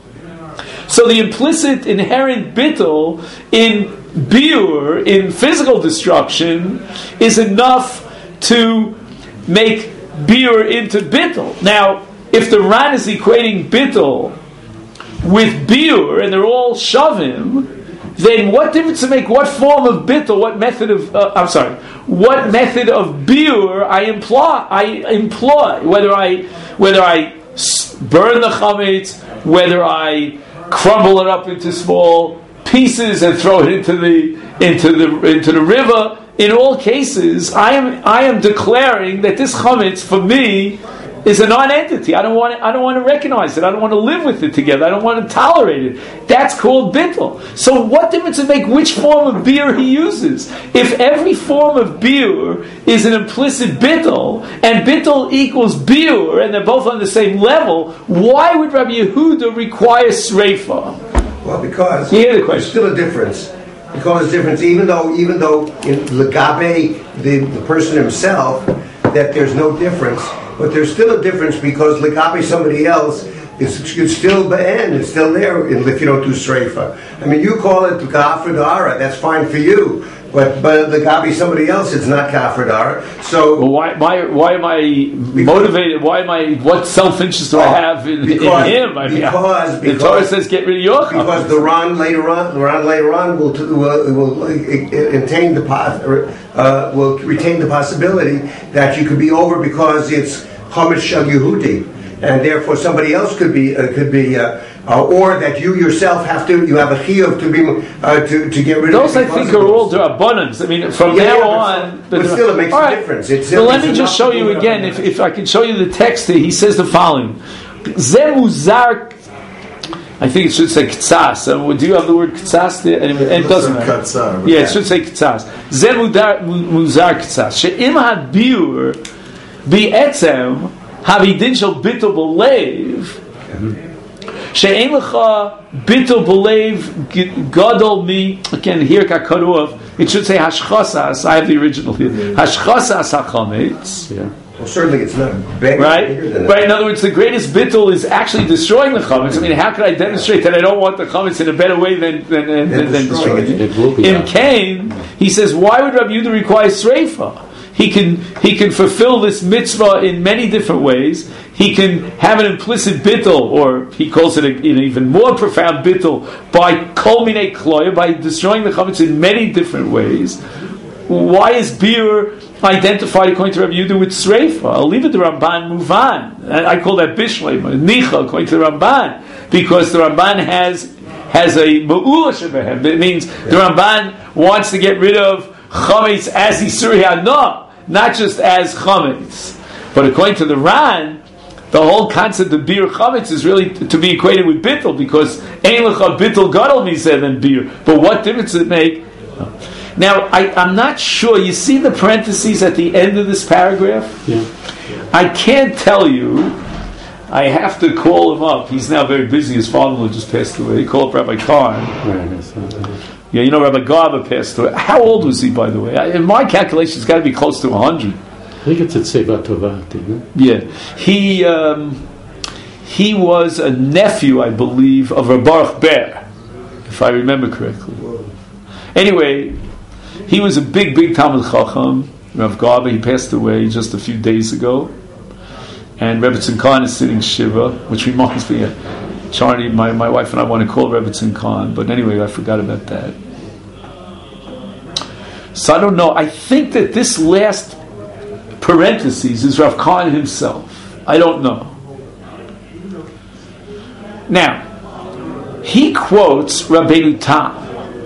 So the implicit, inherent bittul in biur, in physical destruction, is enough to make biur into bittul. Now, if the Ran is equating bittul with biur, and they're all shavim, then what difference to make what form of bittul, what method of, uh, I'm sorry, what method of biur I employ, I employ, whether I, whether I burn the chametz, whether I crumble it up into small pieces and throw it into the into the into the river. In all cases, I am I am declaring that this chametz for me is a non-entity. I don't want to, I don't want to recognize it. I don't want to live with it together. I don't want to tolerate it. That's called bittul. So what difference does it make which form of beer he uses? If every form of beer is an implicit bittul, and bittul equals beer, and they're both on the same level, why would Rabbi Yehuda require sreifa? Well, because you hear the question. There's still a difference. Because difference, even though even though in legabe the, the person himself, that there's no difference. But there's still a difference because legabe somebody else, it's, it's still be'en, it's still there if you don't do sreifa. I mean, you call it kafir dara, that's fine for you. But but legabe somebody else, it's not kafir dara. So well, why why why am I motivated? Why am I? What self interest do I have in, because, in him? I mean, because, the because Torah says get rid of your because the Ran later on, the Ran later on will will, will attain the uh, will retain the possibility that you could be over because it's chametz shel Yehudi, and therefore somebody else could be uh, could be. Uh, Uh, or that you yourself have to, you have a chiyuv to be uh, to, to get rid Those of. Those I think are all abundance. I mean, from yeah, now yeah, on, but, but still, it makes a right. difference. It's, well, it's let me just show you again. If, if I can show you the text here, he says the following: Zemuzar. I think it should say ktsas. Uh, do you have the word ktsas there? Anyway, it, it doesn't matter. Katsar, yeah, it should say ktsas. Zemuzar ktsas. She'im hadbiur bi'etzem havidin shel bittul b'leiv. She'en lecha bittul b'leiv gadol mi. Again, here kakarov. It should say hashchasas. I have the original here. Hashchasas hachametz. Yeah. Well, certainly it's not big, right. Bigger than right. In other words, the greatest bittul is actually destroying the chametz. I mean, how could I demonstrate that I don't want the chametz in a better way than than, than, than, than destroying it? it in Cain, he says, why would Rabbi Yehuda require sreifa? He can he can fulfill this mitzvah in many different ways. he can have an implicit bittul, or he calls it a, an even more profound bittul, by kulminate kloya, by destroying the chametz in many different ways. Why is beer identified according to Rabbi Yehuda with sreifa? I'll leave it to Ramban Muvan. I call that bishlema, nicha, according to the Ramban, because the Ramban has has a ma'ula shebehem. It means the Ramban wants to get rid of chametz as isuri hana, not just as chametz. But according to the Ran, the whole concept of beer chametz is really to be equated with bittul, because ein lecha bittul gadol mizeh than beer. But what difference does it make? Now, I, I'm not sure. You see the parentheses at the end of this paragraph? Yeah. I can't tell you. I have to call him up. He's now very busy. His father-in-law just passed away. Call up Rabbi Kahn. Yeah, you know Rabbi Garba passed away. How old was he, by the way? In my calculation, it's got to be close to one hundred. I think it's at Seva Tova. Yeah. He, um, he was a nephew, I believe, of Rabbi Baruch Ber, if I remember correctly. Anyway, he was a big, big Talmud Chacham, Rav Garba. He passed away just a few days ago. And Rebbetzin Khan is sitting Shiva, which reminds me, uh, Charlie, my, my wife and I want to call Rebbetzin Khan, but anyway, I forgot about that. So I don't know. I think that this last parentheses is Rav Khan himself. I don't know. Now, he quotes Rabbeinu Tam.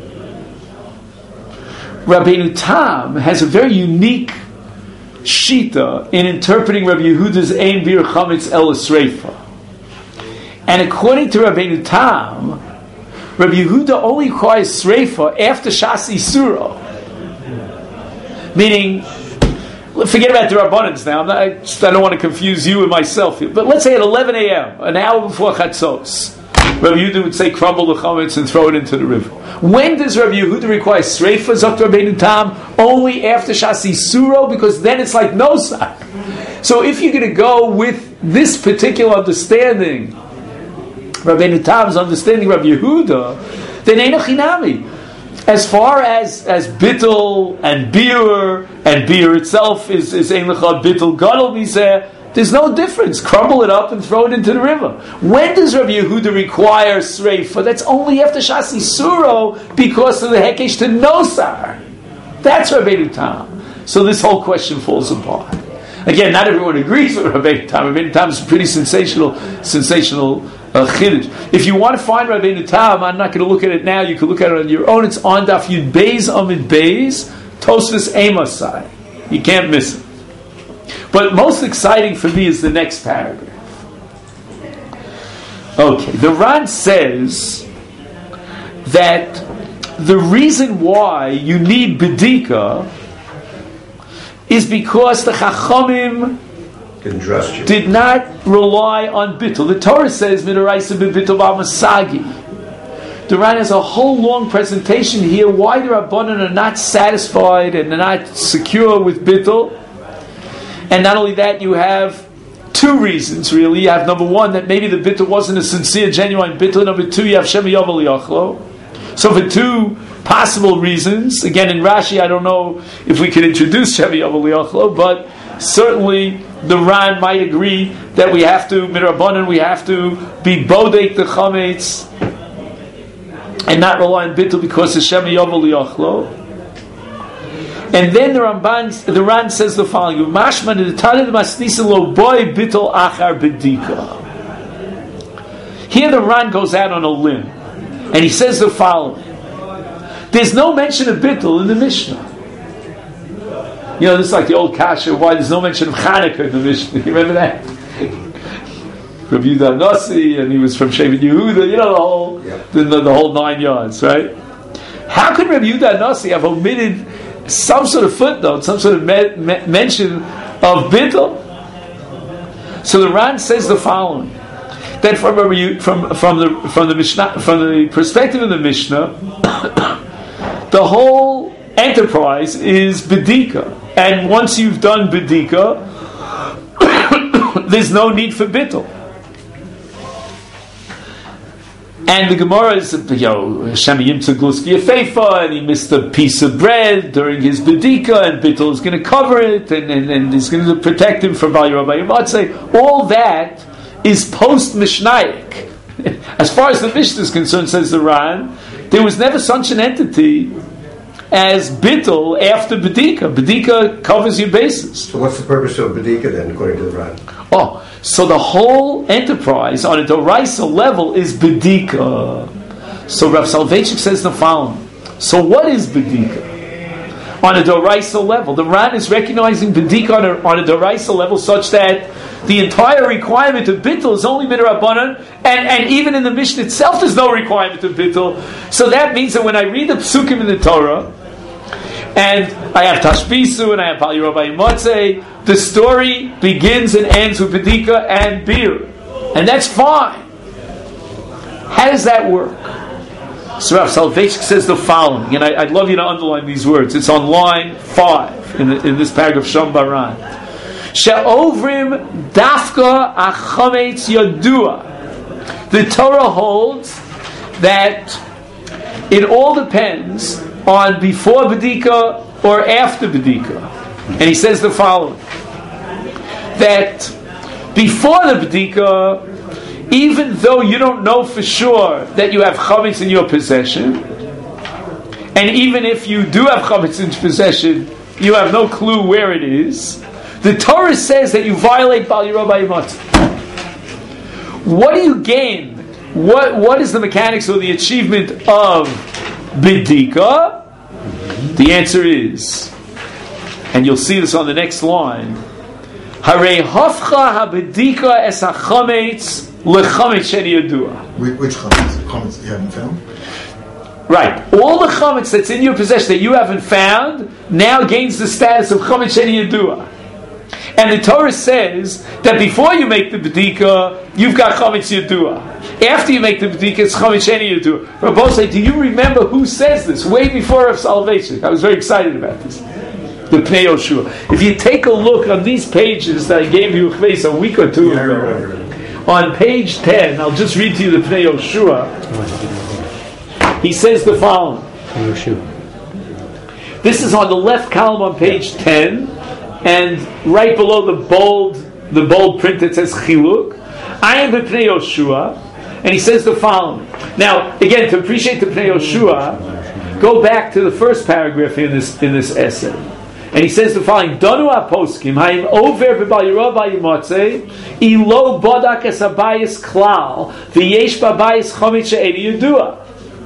Rabbeinu Tam has a very unique shita in interpreting Rabbi Yehuda's Ein Bir Chametz El Esreifa. And according to Rabbeinu Tam, Rabbi Yehuda only requires Sreifa after Shas Isuro. Meaning, forget about the Rabbanans now, I'm not, I, just, I don't want to confuse you and myself here, but let's say at eleven a.m., an hour before Chatzos, Rabbi Yehuda would say, crumble the chametz and throw it into the river. When does Rabbi Yehuda require sreifa, Zok Rabbeinu Tam? Only after Shasi Suro, because then it's like nosar. So if you're going to go with this particular understanding, Rabbeinu Tam's understanding Rabbi Yehuda, then Eino Chinami. As far as as bittul and beer, and beer itself is is ein lecha bittul gadol mizeh, there's no difference. Crumble it up and throw it into the river. When does Rabbi Yehuda require sreifa? That's only after Shasi Suro, because of the hekesh to nosar. That's Rabbeinu Tam. So this whole question falls apart. Again, not everyone agrees with Rabbeinu Tam. Rabbeinu Tam is a pretty sensational, sensational uh, chiddush. If you want to find Rabbeinu Tam, I'm not going to look at it now. You can look at it on your own. It's on Daf Yud Beis Amid Beis Tosfos Amosai. You can't miss it. But most exciting for me is the next paragraph. Okay, the Ran says that the reason why you need bedika is because the Chachamim did not rely on bittul. The Torah says midaraisa b'bittul b'masagi. The Ran has a whole long presentation here why the Rabbanan are not satisfied and are not secure with bittul. And not only that, you have two reasons, really. You have, number one, that maybe the bittul wasn't a sincere, genuine bittul. Number two, you have Shem Yavel Yachlo. So for two possible reasons, again, in Rashi, I don't know if we can introduce Shem Yavel Yachlo, but certainly the Ran might agree that we have to, midrabanan, we have to be bodek the chametz and not rely on bittul because of Shem Yavel Yachlo. And then the Ramban, the Ran says the following: "Mashman the Talid Masnisa lo boy bittul achar bedika." Here the Ran goes out on a limb, and he says the following: there's no mention of bittul in the Mishnah. You know, this is like the old kasha. Why there's no mention of Chanukah in the Mishnah? You remember that? Rabbi Yehuda Nasi, and he was from Shevet Yehuda. You know the whole, yeah. the, the, the whole nine yards, right? How could Rabbi Yehuda Nasi have omitted some sort of footnote, some sort of me- me- mention of bittul? So the Ran says the following: that from a, from from the from the Mishnah, from the perspective of the Mishnah, the whole enterprise is bedika, and once you've done bedika, there's no need for bittul. And the Gemara is, you know, Hashem Yimtza Gluski Yefeifa, and he missed a piece of bread during his Bedika, and Bittul is going to cover it, and, and, and he's going to protect him from Bal Yerah Bal Yimatzeh. All that is post-Mishnaic. As far as the Mishnah is concerned, says the Ran, there was never such an entity as Bittul after Bedika. Bedika covers your bases. So what's the purpose of Bedika then, according to the Ran? Oh, so the whole enterprise on a Doraisa level is Bedika. So Rav Soloveitchik says the following. So what is Bedika? On a Doraisa level, the Ran is recognizing Bedika on a, on a Doraisa level such that the entire requirement of Bittul is only Midrabanan, and, and even in the Mishnah itself there's no requirement of Bittul. So that means that when I read the Psukim in the Torah, and I have Tashbisu, and I have Bal Yerah Bal Yimatzeh, the story begins and ends with Bedika and Bir. And that's fine. How does that work? So Rav Soloveitchik says the following, and I, I'd love you to underline these words. It's on line five in, the, in this paragraph, Shom Baran. She'ovrim dafka achametz yadua. The Torah holds that it all depends on before Bedika or after Bedika. And he says the following, that before the Bedika, even though you don't know for sure that you have chametz in your possession, and even if you do have chametz in possession, you have no clue where it is, the Torah says that you violate Bal Yerah Bal Yimatzeh. What do you gain? What What is the mechanics or the achievement of Bedika? The answer is, and you'll see this on the next line, Harei hafcha habedika es hachametz lechametz sheni yadua. Which chametz? Chametz you haven't found? Right. All the chametz that's in your possession that you haven't found now gains the status of chametz sheni yadua. And the Torah says that before you make the bedika, you've got chametz yadua. After you make the bedika, it's chametz sheni yadua. Rabbi say, do you remember who says this? Way before of salvation. I was very excited about this. The Pnei Yoshua. If you take a look on these pages that I gave you a week or two ago, on page ten, I'll just read to you the Pnei Yoshua. He says the following. This is on the left column on page ten, and right below the bold, the bold print that says Chiluk. I am the Pnei Yoshua, and he says the following. Now, again, to appreciate the Pnei Yoshua, go back to the first paragraph in this in this essay. And he says the following: Donu aposkim ha'im over b'Bal Yerah Bal Yimatzeh ilo bodak es habayis klal v'yesh b'bayis chametz she'eni yadua.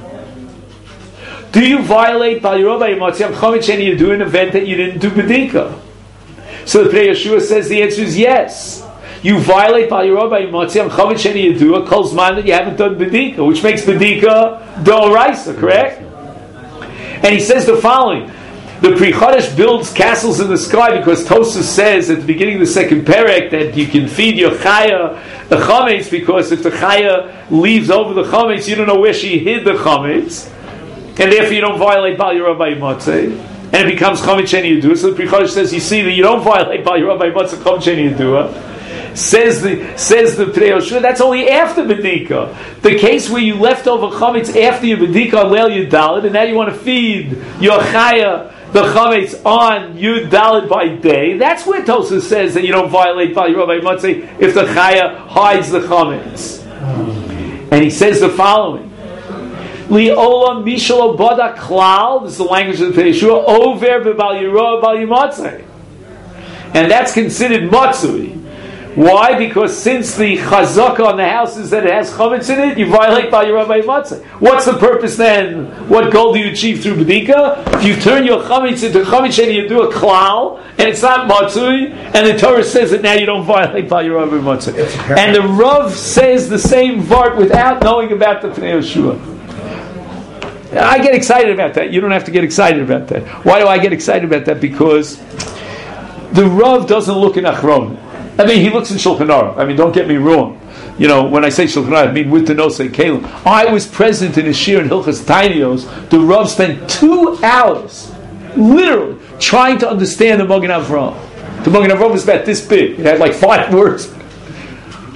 Do you violate Bal Yerah Bal Yimatzeh on chametz she'eni yadua, an event that you didn't do bedika? So the Pnei Yoshua says the answer is yes. You violate Bal Yerah Bal Yimatzeh on chametz she'eni yadua, kol zman that you haven't done bedika, which makes bedika d'oraisa, correct? And he says the following. The Pri Chodesh builds castles in the sky because Tosas says at the beginning of the second perek that you can feed your chaya the chametz, because if the chaya leaves over the chametz, you don't know where she hid the chametz, and therefore you don't violate Bal Yerah Bal Yimatzeh, and it becomes chametz sheni yadua. So the Pri Chodesh says, you see that you don't violate Bal Yerah Bal Yimatzeh chametz sheni yadua. Says the says the Pnei Yoshua, that's only after bedika. The case where you left over chametz after your bedika on Leil Yudalid, and now you want to feed your chaya the chametz on Yud Dalid by day, that's where Tosas says that you don't violate Bal Yerah Bal Yimatzeh if the chaya hides the chametz. And he says the following: Li'olam mishalo bada klal. This is the language of the Pnei Yoshua. Over b'Bal Yerah Bal Yimatzeh, and that's considered matzui. Why? Because since the chazaka on the house is that it has chametz in it, you violate Bal Yerah Bal Yimatzeh. What's the purpose then? What goal do you achieve through bedika? If you turn your chametz into chametz and you do a klal, and it's not matzui, and the Torah says that now you don't violate Bal Yerah Bal Yimatzeh. And the Rav says the same vart without knowing about the Pnei Yoshua. I get excited about that. You don't have to get excited about that. Why do I get excited about that? Because the Rav doesn't look in Achron. I mean, he looks in Shulchan Aruch. I mean, don't get me wrong. You know, when I say Shulchan Aruch, I mean with the Nosei Kalim. I was present in a shir in Hilchas Tainios. The Rav spent two hours, literally, trying to understand the Magen Avraham. The Magen Avraham was about this big. It had like five words.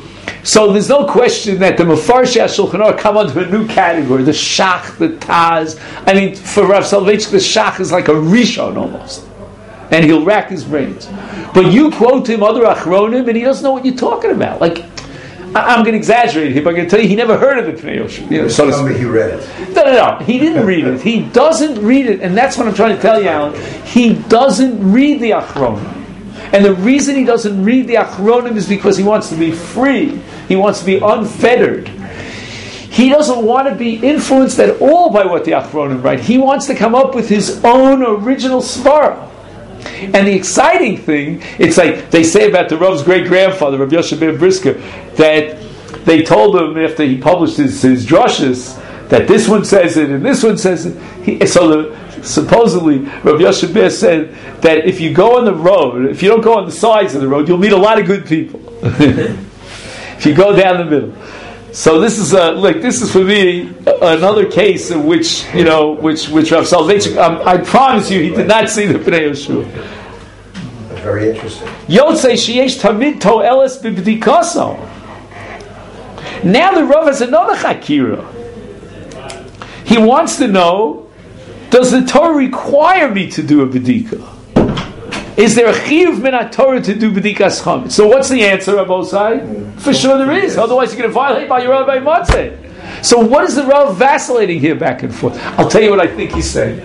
So there's no question that the Mefarshei HaShulchan Aruch come under a new category, the Shach, the Taz. I mean, for Rav Soloveitchik, the Shach is like a Rishon almost. And he'll rack his brains. But you quote him other Achronim, and he doesn't know what you're talking about. Like, I, I'm going to exaggerate here, but I'm going to tell you, he never heard of the Pnei Yoshua. You know, so Tell me he read it. No, no, no. He didn't read it. He doesn't read it, and that's what I'm trying to tell you, Alan. He doesn't read the Achronim. And the reason he doesn't read the Achronim is because he wants to be free. He wants to be unfettered. He doesn't want to be influenced at all by what the Achronim write. He wants to come up with his own original svara. And the exciting thing, it's like they say about the Rav's great-grandfather, Rav Yoshe ben Brisker, that they told him after he published his, his drushes that this one says it and this one says it. He, so the, supposedly, Rav Yoshe ben said that if you go on the road, if you don't go on the sides of the road, you'll meet a lot of good people. If you go down the middle. So this is uh, like this is for me another case in which you know which which Rav Soloveitchik. Um, I promise you, he did not see the Pnei Yoshua. That's very interesting. Yotzei sheyesh tamid to'eles b'bdikaso. Now the Rav has another chakira. He wants to know: does the Torah require me to do a b'dika? Is there a chiyuv min Torah to do b'dikas chametz? So what's the answer, Rabosai? For sure there is. Otherwise you're going to violate by your Rabbi Matzeh. So what is the Rav vacillating here back and forth? I'll tell you what I think he's saying.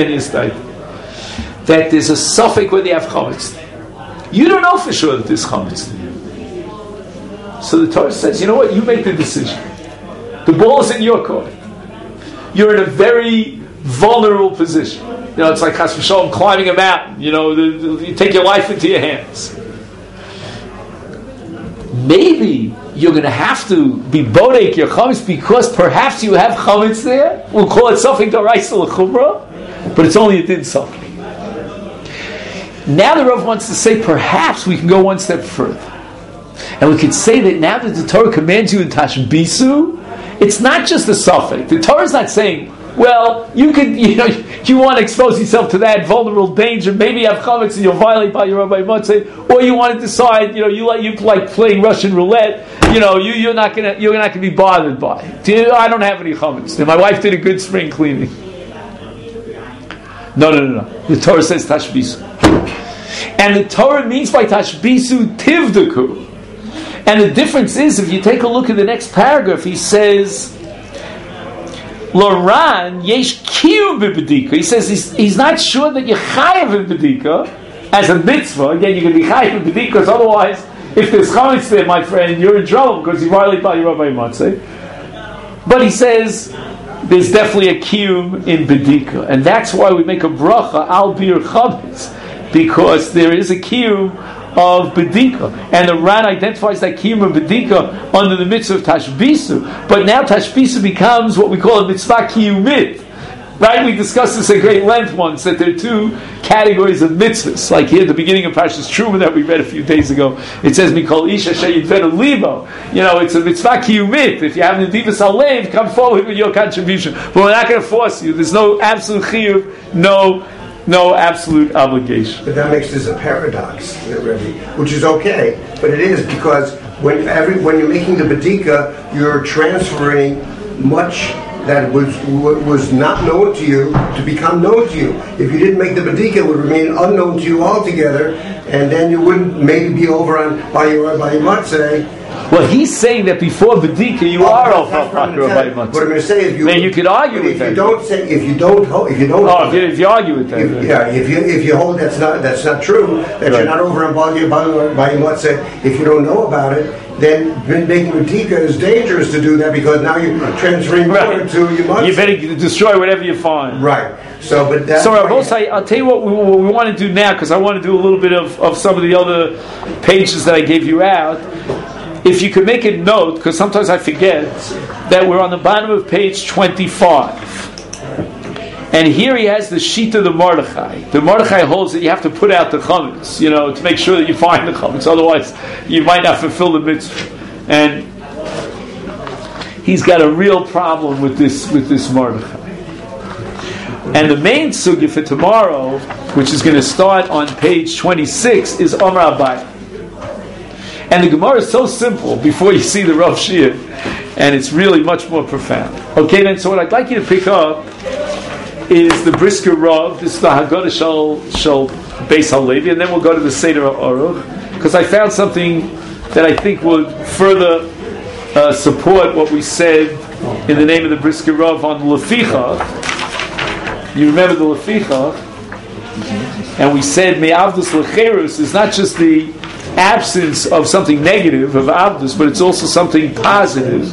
That there's a suffix whether you have chametz. You don't know for sure that there's chametz. So the Torah says, you know what? You make the decision. The ball is in your court. You're in a very vulnerable position. You know, it's like Chas v'Shalom climbing a mountain. You know, the, the, you take your life into your hands. Maybe you're going to have to be bodek your chametz because perhaps you have chametz there. We'll call it something d'oraisa l'chumra, but it's only a din something. Now the Rav wants to say perhaps we can go one step further, and we could say that now that the Torah commands you in tashbisu, it's not just a suffix. The Torah is not saying, well, you could, you know, you want to expose yourself to that vulnerable danger. Maybe you have chametz and you'll violate by your Rabbi Matzeh, or you want to decide, you know, you like you like playing Russian roulette. You know, you you're not gonna you're not gonna be bothered by it. I don't have any chametz. My wife did a good spring cleaning. No, no, no, no. The Torah says tashbisu, and the Torah means by tashbisu tivdaku. And the difference is, if you take a look at the next paragraph, he says, Loran yesh kiyuv b'bedika. He says he's, he's not sure that you're chayav in bedika as a mitzvah. Again, you're going to be chayav in bedika because otherwise, if there's chametz there, my friend, you're in trouble because you violate by your Rabbi Matzeh. But he says there's definitely a kiyum in bedika, and that's why we make a bracha al bir chametz, because there is a kiyum of bedika, and the Ran identifies that kiyum of bedika under the mitzvah of tashbisu. But now tashbisu becomes what we call a mitzvah kiyumit. Right? We discussed this at great length once, that there are two categories of mitzvahs. Like here at the beginning of Parshas Truma that we read a few days ago, it says Mikol Isha Sheyidvenu Libo. You know, it's a mitzvah kiyumit. If you have Nedivas Alev, come forward with your contribution. But we're not going to force you. There's no absolute chiyuv, no No absolute obligation. But that makes this a paradox, Rebbe, which is okay. But it is because when every when you're making the bedika, you're transferring much that was was not known to you to become known to you. If you didn't make the bedika, it would remain unknown to you altogether, and then you wouldn't maybe be over on by your by your matzeh. Well, he's saying that before Bedika you oh, are off of Pakra by Matzah. What I'm going to say is, you, then you could argue with if that. you don't say, if you don't, if you don't, oh, if you, if you argue with that, if, yeah, if you if you hold that's not that's not true, that right. You're not over on by by Matzah, if you don't know about it, then making Bedika is dangerous to do that because now you're transferring right. water to your Matzah. You better destroy whatever you find. Right. So, but that's so Rabosai, I'll tell you what we, what we want to do now, because I want to do a little bit of, of some of the other pages that I gave you out. If you could make a note, because sometimes I forget, that we're on the bottom of page twenty-five. And here he has the sheet of the Mordechai. The Mordechai holds that you have to put out the chametz, you know, to make sure that you find the chametz. Otherwise, you might not fulfill the mitzvah. And he's got a real problem with this with this Mordechai. And the main sugya for tomorrow, which is going to start on page twenty-six, is Omar Abai. And the Gemara is so simple before you see the Rav Shir, and it's really much more profound. Okay, then, so what I'd like you to pick up is the Brisker Rav. This is the Haggadah Shal Shal Beis Halevi, and then we'll go to the Seder Aruch, because I found something that I think would further uh, support what we said in the name of the Brisker Rav on Leficha. You remember the Leficha, and we said Me'avdus Lecherus is not just the absence of something negative of Avdus, but it's also something positive.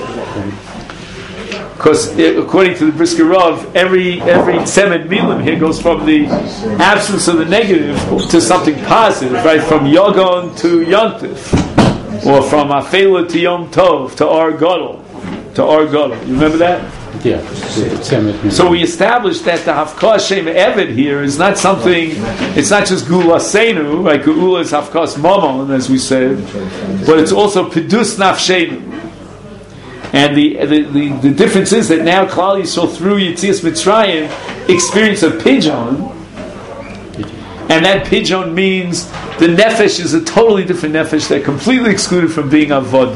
Because according to the Brisker Rav, every every Tzemed Milim here goes from the absence of the negative to something positive, right? From Yogon to Yontif, or from Afela to Yom Tov to Ar Gadol to Ar Gadol. You remember that? Yeah. So we established that the Hafkas Shem Eved here is not something. It's not just Gula Seinu, right? Geula is Hafkas Mamon, as we said, but it's also Pedus Nafshenu. And the, the, the, the difference is that now Klal Yisrael through Yetzias Mitzrayim experience a pidyon, and that pidyon means the nefesh is a totally different nefesh. They're completely excluded from being avodah.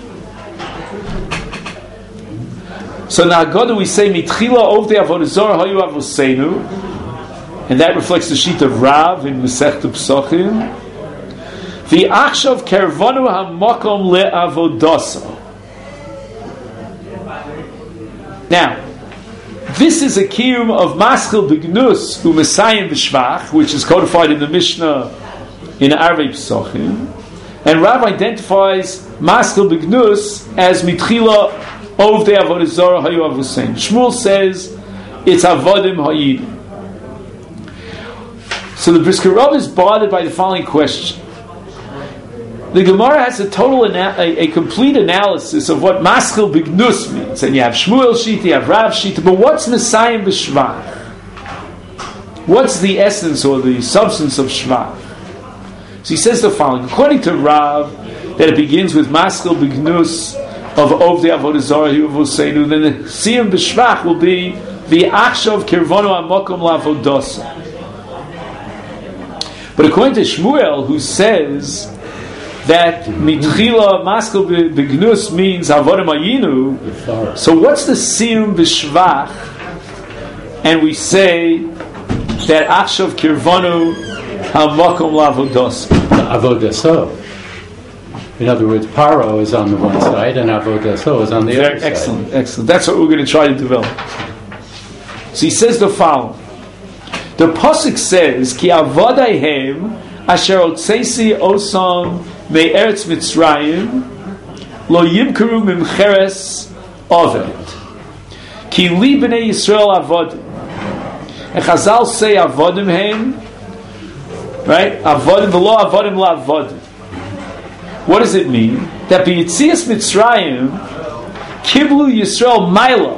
So now Haggadah we say Mitchila Ovdei Avodah Zorah Hayu Avoseinu, and that reflects the sheet of Rav in Masechta Pesachim. The Achshav Kervanu HaMakom LeAvodasa. Now, this is a kiyum of Maschil B'Gnus U'Mesayim B'Shvach, which is codified in the Mishnah in Arvei Pesachim, and Rav identifies Maschil B'Gnus as Mitchila Ovdei Avodah Zorah Hayu Avoseinu. Shmuel says it's Avodim Hayidim. So the Brisker Rav is bothered by the following question. The Gemara has a total, ana- a, a complete analysis of what Maschil B'Gnus means, and you have Shmuel Shita, you have Rav Shita, but what's Mesayim B'Shvach? What's the essence or the substance of Shvach? So he says the following: according to Rav, that it begins with Maschil B'Gnus of Ovdei Avodah Zorah Hayu Avoseinu, then the Siyum B'Shvach will be the Achshav Kirvanu HaMakom LaAvodasa. But according to Shmuel, who says that Mitchila Maschil B'Gnus means Avodim Hayinu, so what's the Siyum B'Shvach? And we say that Achshav Kirvanu HaMakom LaAvodasa. Avodaso. In other words, Paro is on the one side and Avodaso is on the Very other excellent, side. excellent. That's what we're going to try to develop. So he says the following. The Pasuk says, Ki Avodaihem Asher Otzeisi Osam Me'eretz Mitzrayim Lo Yimkeru Mimcheres Oved Ki Li B'nei Yisrael Avodim. And Chazal say Avodim Hem, right? Avodim V'lo Avodim La Avodim. What does it mean? That B'Yitzias Mitzrayim Kiblu Yisrael Maila.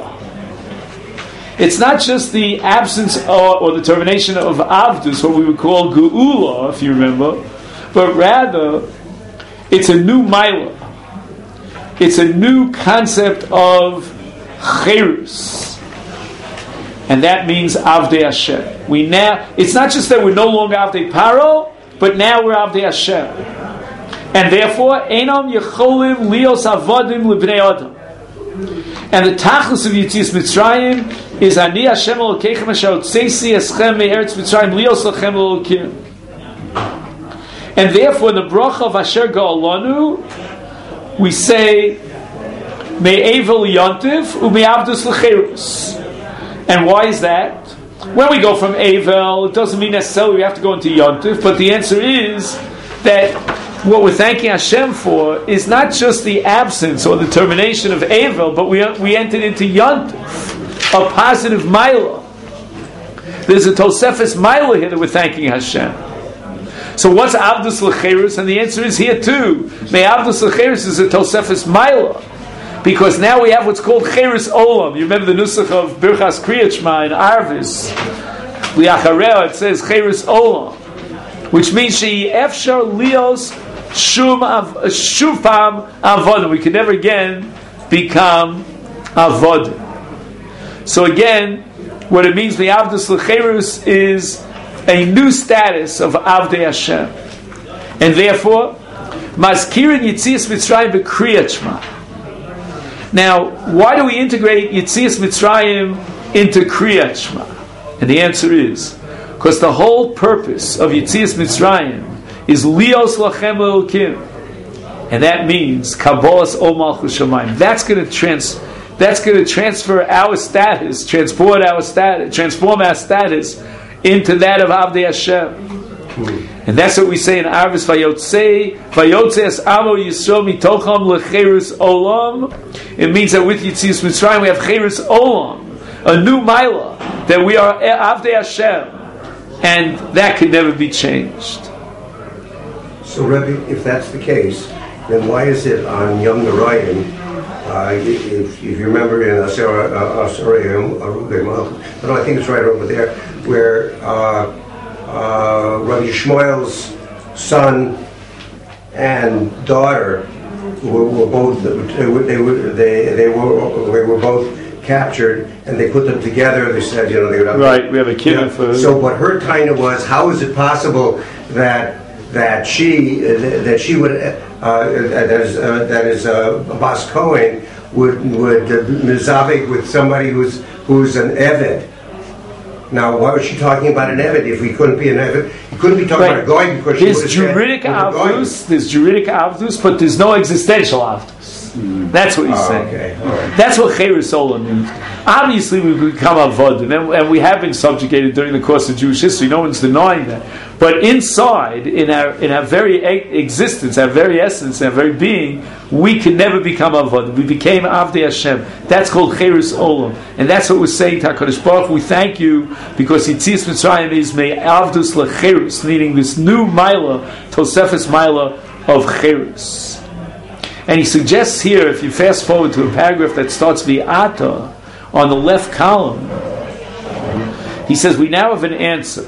It's not just the absence or, or the termination of Avdus, what we would call Geula, if you remember, but rather it's a new Maila. It's a new concept of Cherus. And that means Avdei Hashem. We now, it's not just that we're no longer Avdei Paro, but now we're Avdei Hashem. And therefore, Einam Yecholim Lios Avodim L'Bnei Adam. And the Tachlis of Yetzias Mitzrayim is Ani Hashem Elokeichem Asher Otzeisi Eschem Me'eretz Mitzrayim Lios Lachem Elokim. And therefore, in the bracha of Asher Ga'alanu, we say Me'evel Yontif U'Me'avdus L'Cherus. And why is that? When we go from Avel, it doesn't mean necessarily we have to go into Yontif, but the answer is that what we're thanking Hashem for is not just the absence or the termination of Avel, but we we entered into Yontif, a positive Maila. There's a Tosefes Maila here that we're thanking Hashem. So what's Avdus L'Cherus? And the answer is here too. May Avdus L'Cherus is a Tosefes Maila. Because now we have what's called Cherus Olam. You remember the Nusach of Birchas Kriyat Shema in Arvis. Liachareo, it says Cherus Olam. Which means She'i Efshar Lios Shum Shufam Avodim. We can never again become Avodim. So again, what it means, the Avdus L'Cherus is a new status of Avdei Hashem. And therefore, Mazkirin Yitzias Mitzrayim b'Kriyat Shema. Now, why do we integrate Yitzias Mitzrayim into Kriyat Shema? And the answer is because the whole purpose of Yitzias Mitzrayim is Lios Lachem Elokim, and that means Kabbalas Ol Malchus Shamayim. That's going to trans. That's going to transfer our status, transport our status, transform our status into that of Avdei Hashem. And that's what we say in Arvis Vayotzei, Vayotzeas Amo Yisrael Mitocham Lecherus Olam. It means that with Yitzias Mitzrayim we have Cherus Olam, a new Maila, that we are Avdei Hashem, and that can never be changed. So, Rebbe, if that's the case, then why is it on Yom Narayim, uh, if, if you remember in Asera Asarayim, no, I think it's right over there, where uh, uh, Rabbi Shmuel's son and daughter were, were both they were they were, they, they were they were both captured, and they put them together. They said, you know, they would right. We have a kid. You know, for so, what her taina was, how is it possible that that she uh, that she would uh, that is uh, that is uh, Bas Cohen would would uh, mizavik with somebody who's who's an eved. Now, why was she talking about an eved if we couldn't be an eved? You couldn't be talking right. about a goy because she there's juridic avdus, there's juridic avdus, but there's no existential avdus. Mm. That's what he's oh, saying. Okay. Right. That's what Cherus Olam means. Obviously, we've become avodim, and, and we have been subjugated during the course of Jewish history. No one's denying that. But inside, in our in our very existence, our very essence, our very being, we can never become avodim. We became Avdei Hashem. That's called Cherus Olam, and that's what we're saying to HaKadosh Baruch Hu. We thank you because Yitzias Mitzrayim is me avdus lecherus, meaning this new Maila, Tosefes Maila of Cherus. And he suggests here, if you fast forward to a paragraph that starts V'ata on the left column, he says, we now have an answer.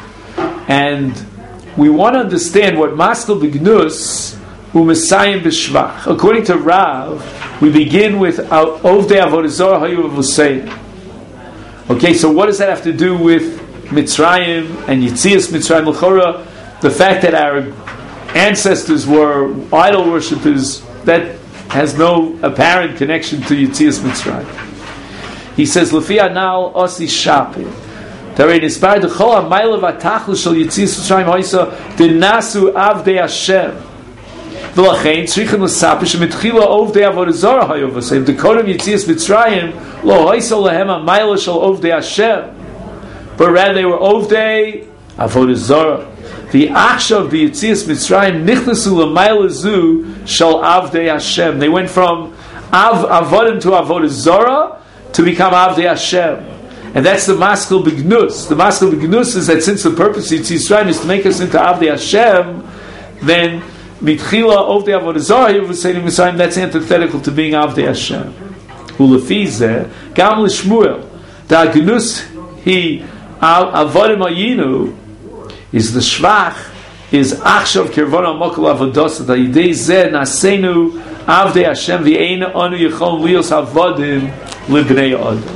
And we want to understand what Maskel B'Gnus U'Mesayim B'Shvach. According to Rav, we begin with Ovdei Avodah Zarah Hayu V'Vusein. Okay, so what does that have to do with Mitzrayim and Yitzias Mitzrayim L'chora? The fact that our ancestors were idol worshippers, that has no apparent connection to Yitzias Mitzrayim. He says, Lefi anal osi shapi. Darei nisbar dechol ha'mayla v'atachlu shel Yitzias Mitzrayim hoisa denasu avdei Hashem. V'lachein tzrichen l'sapi shemitchila ovdei avodah zarah hayu v'seim. Dekodem Yitzias Mitzrayim lo hoisa lehem ha'mayla shel ovdei Hashem. But rather they were ovdei avodah zarah. The aksha of the Yitzias Mitzrayim nichnasu l'mayla zu shel avdei Hashem. They went from av avodim to avodah zarah to become avdei Hashem, and that's the Maskel B'Gnus. The Maskel B'Gnus is that since the purpose of Yitzias Mitzrayim is to make us into avdei Hashem, then mitchila ovdei avodah zarah you would say to Mitzrayim that's antithetical to being avdei Hashem. Ulefizeh gam l'shmuel da Gnus he avodim ayinu. Is the shvach is achshav kirvana mokol avodos da yidei zeh nasenu avdei Hashem v'eina anu yichol lios avodim libnei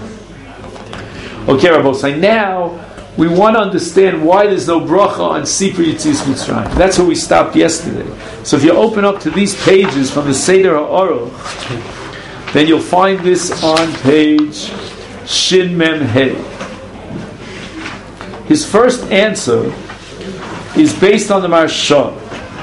adam. Okay, Rabbi, so now we want to understand why there's no bracha on Sipur Yitzias Mitzrayim. That's where we stopped yesterday. So if you open up to these pages from the Seder HaOruch, then you'll find this on page Shin Mem Hey. His first answer is based on the Maharsha.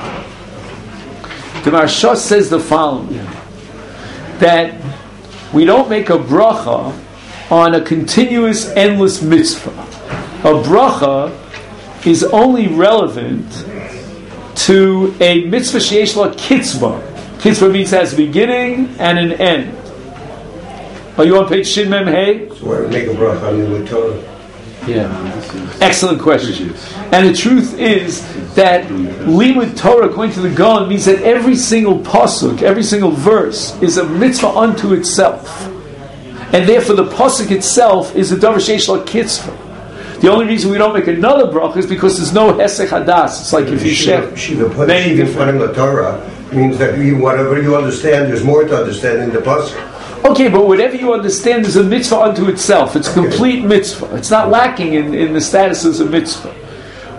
The Maharsha says the following, that we don't make a bracha on a continuous, endless mitzvah. A bracha is only relevant to a mitzvah sheyesh la kitzvah. Kitzvah means it has a beginning and an end. Are you on page Shin Mem Hey? So why make a bracha on the Torah? Yeah. Excellent question. And the truth is that Limud Torah, according to the Gaon, means that every single pasuk, every single verse, is a mitzvah unto itself, and therefore the pasuk itself is a davar sheish la kitzvah. The only reason we don't make another bracha is because there's no hesek hadas. It's like if you share many different. The Torah means that you, whatever you understand, there's more to understand in the pasuk. Okay, but whatever you understand is a mitzvah unto itself. It's a complete mitzvah. It's not lacking in, in the status as a mitzvah.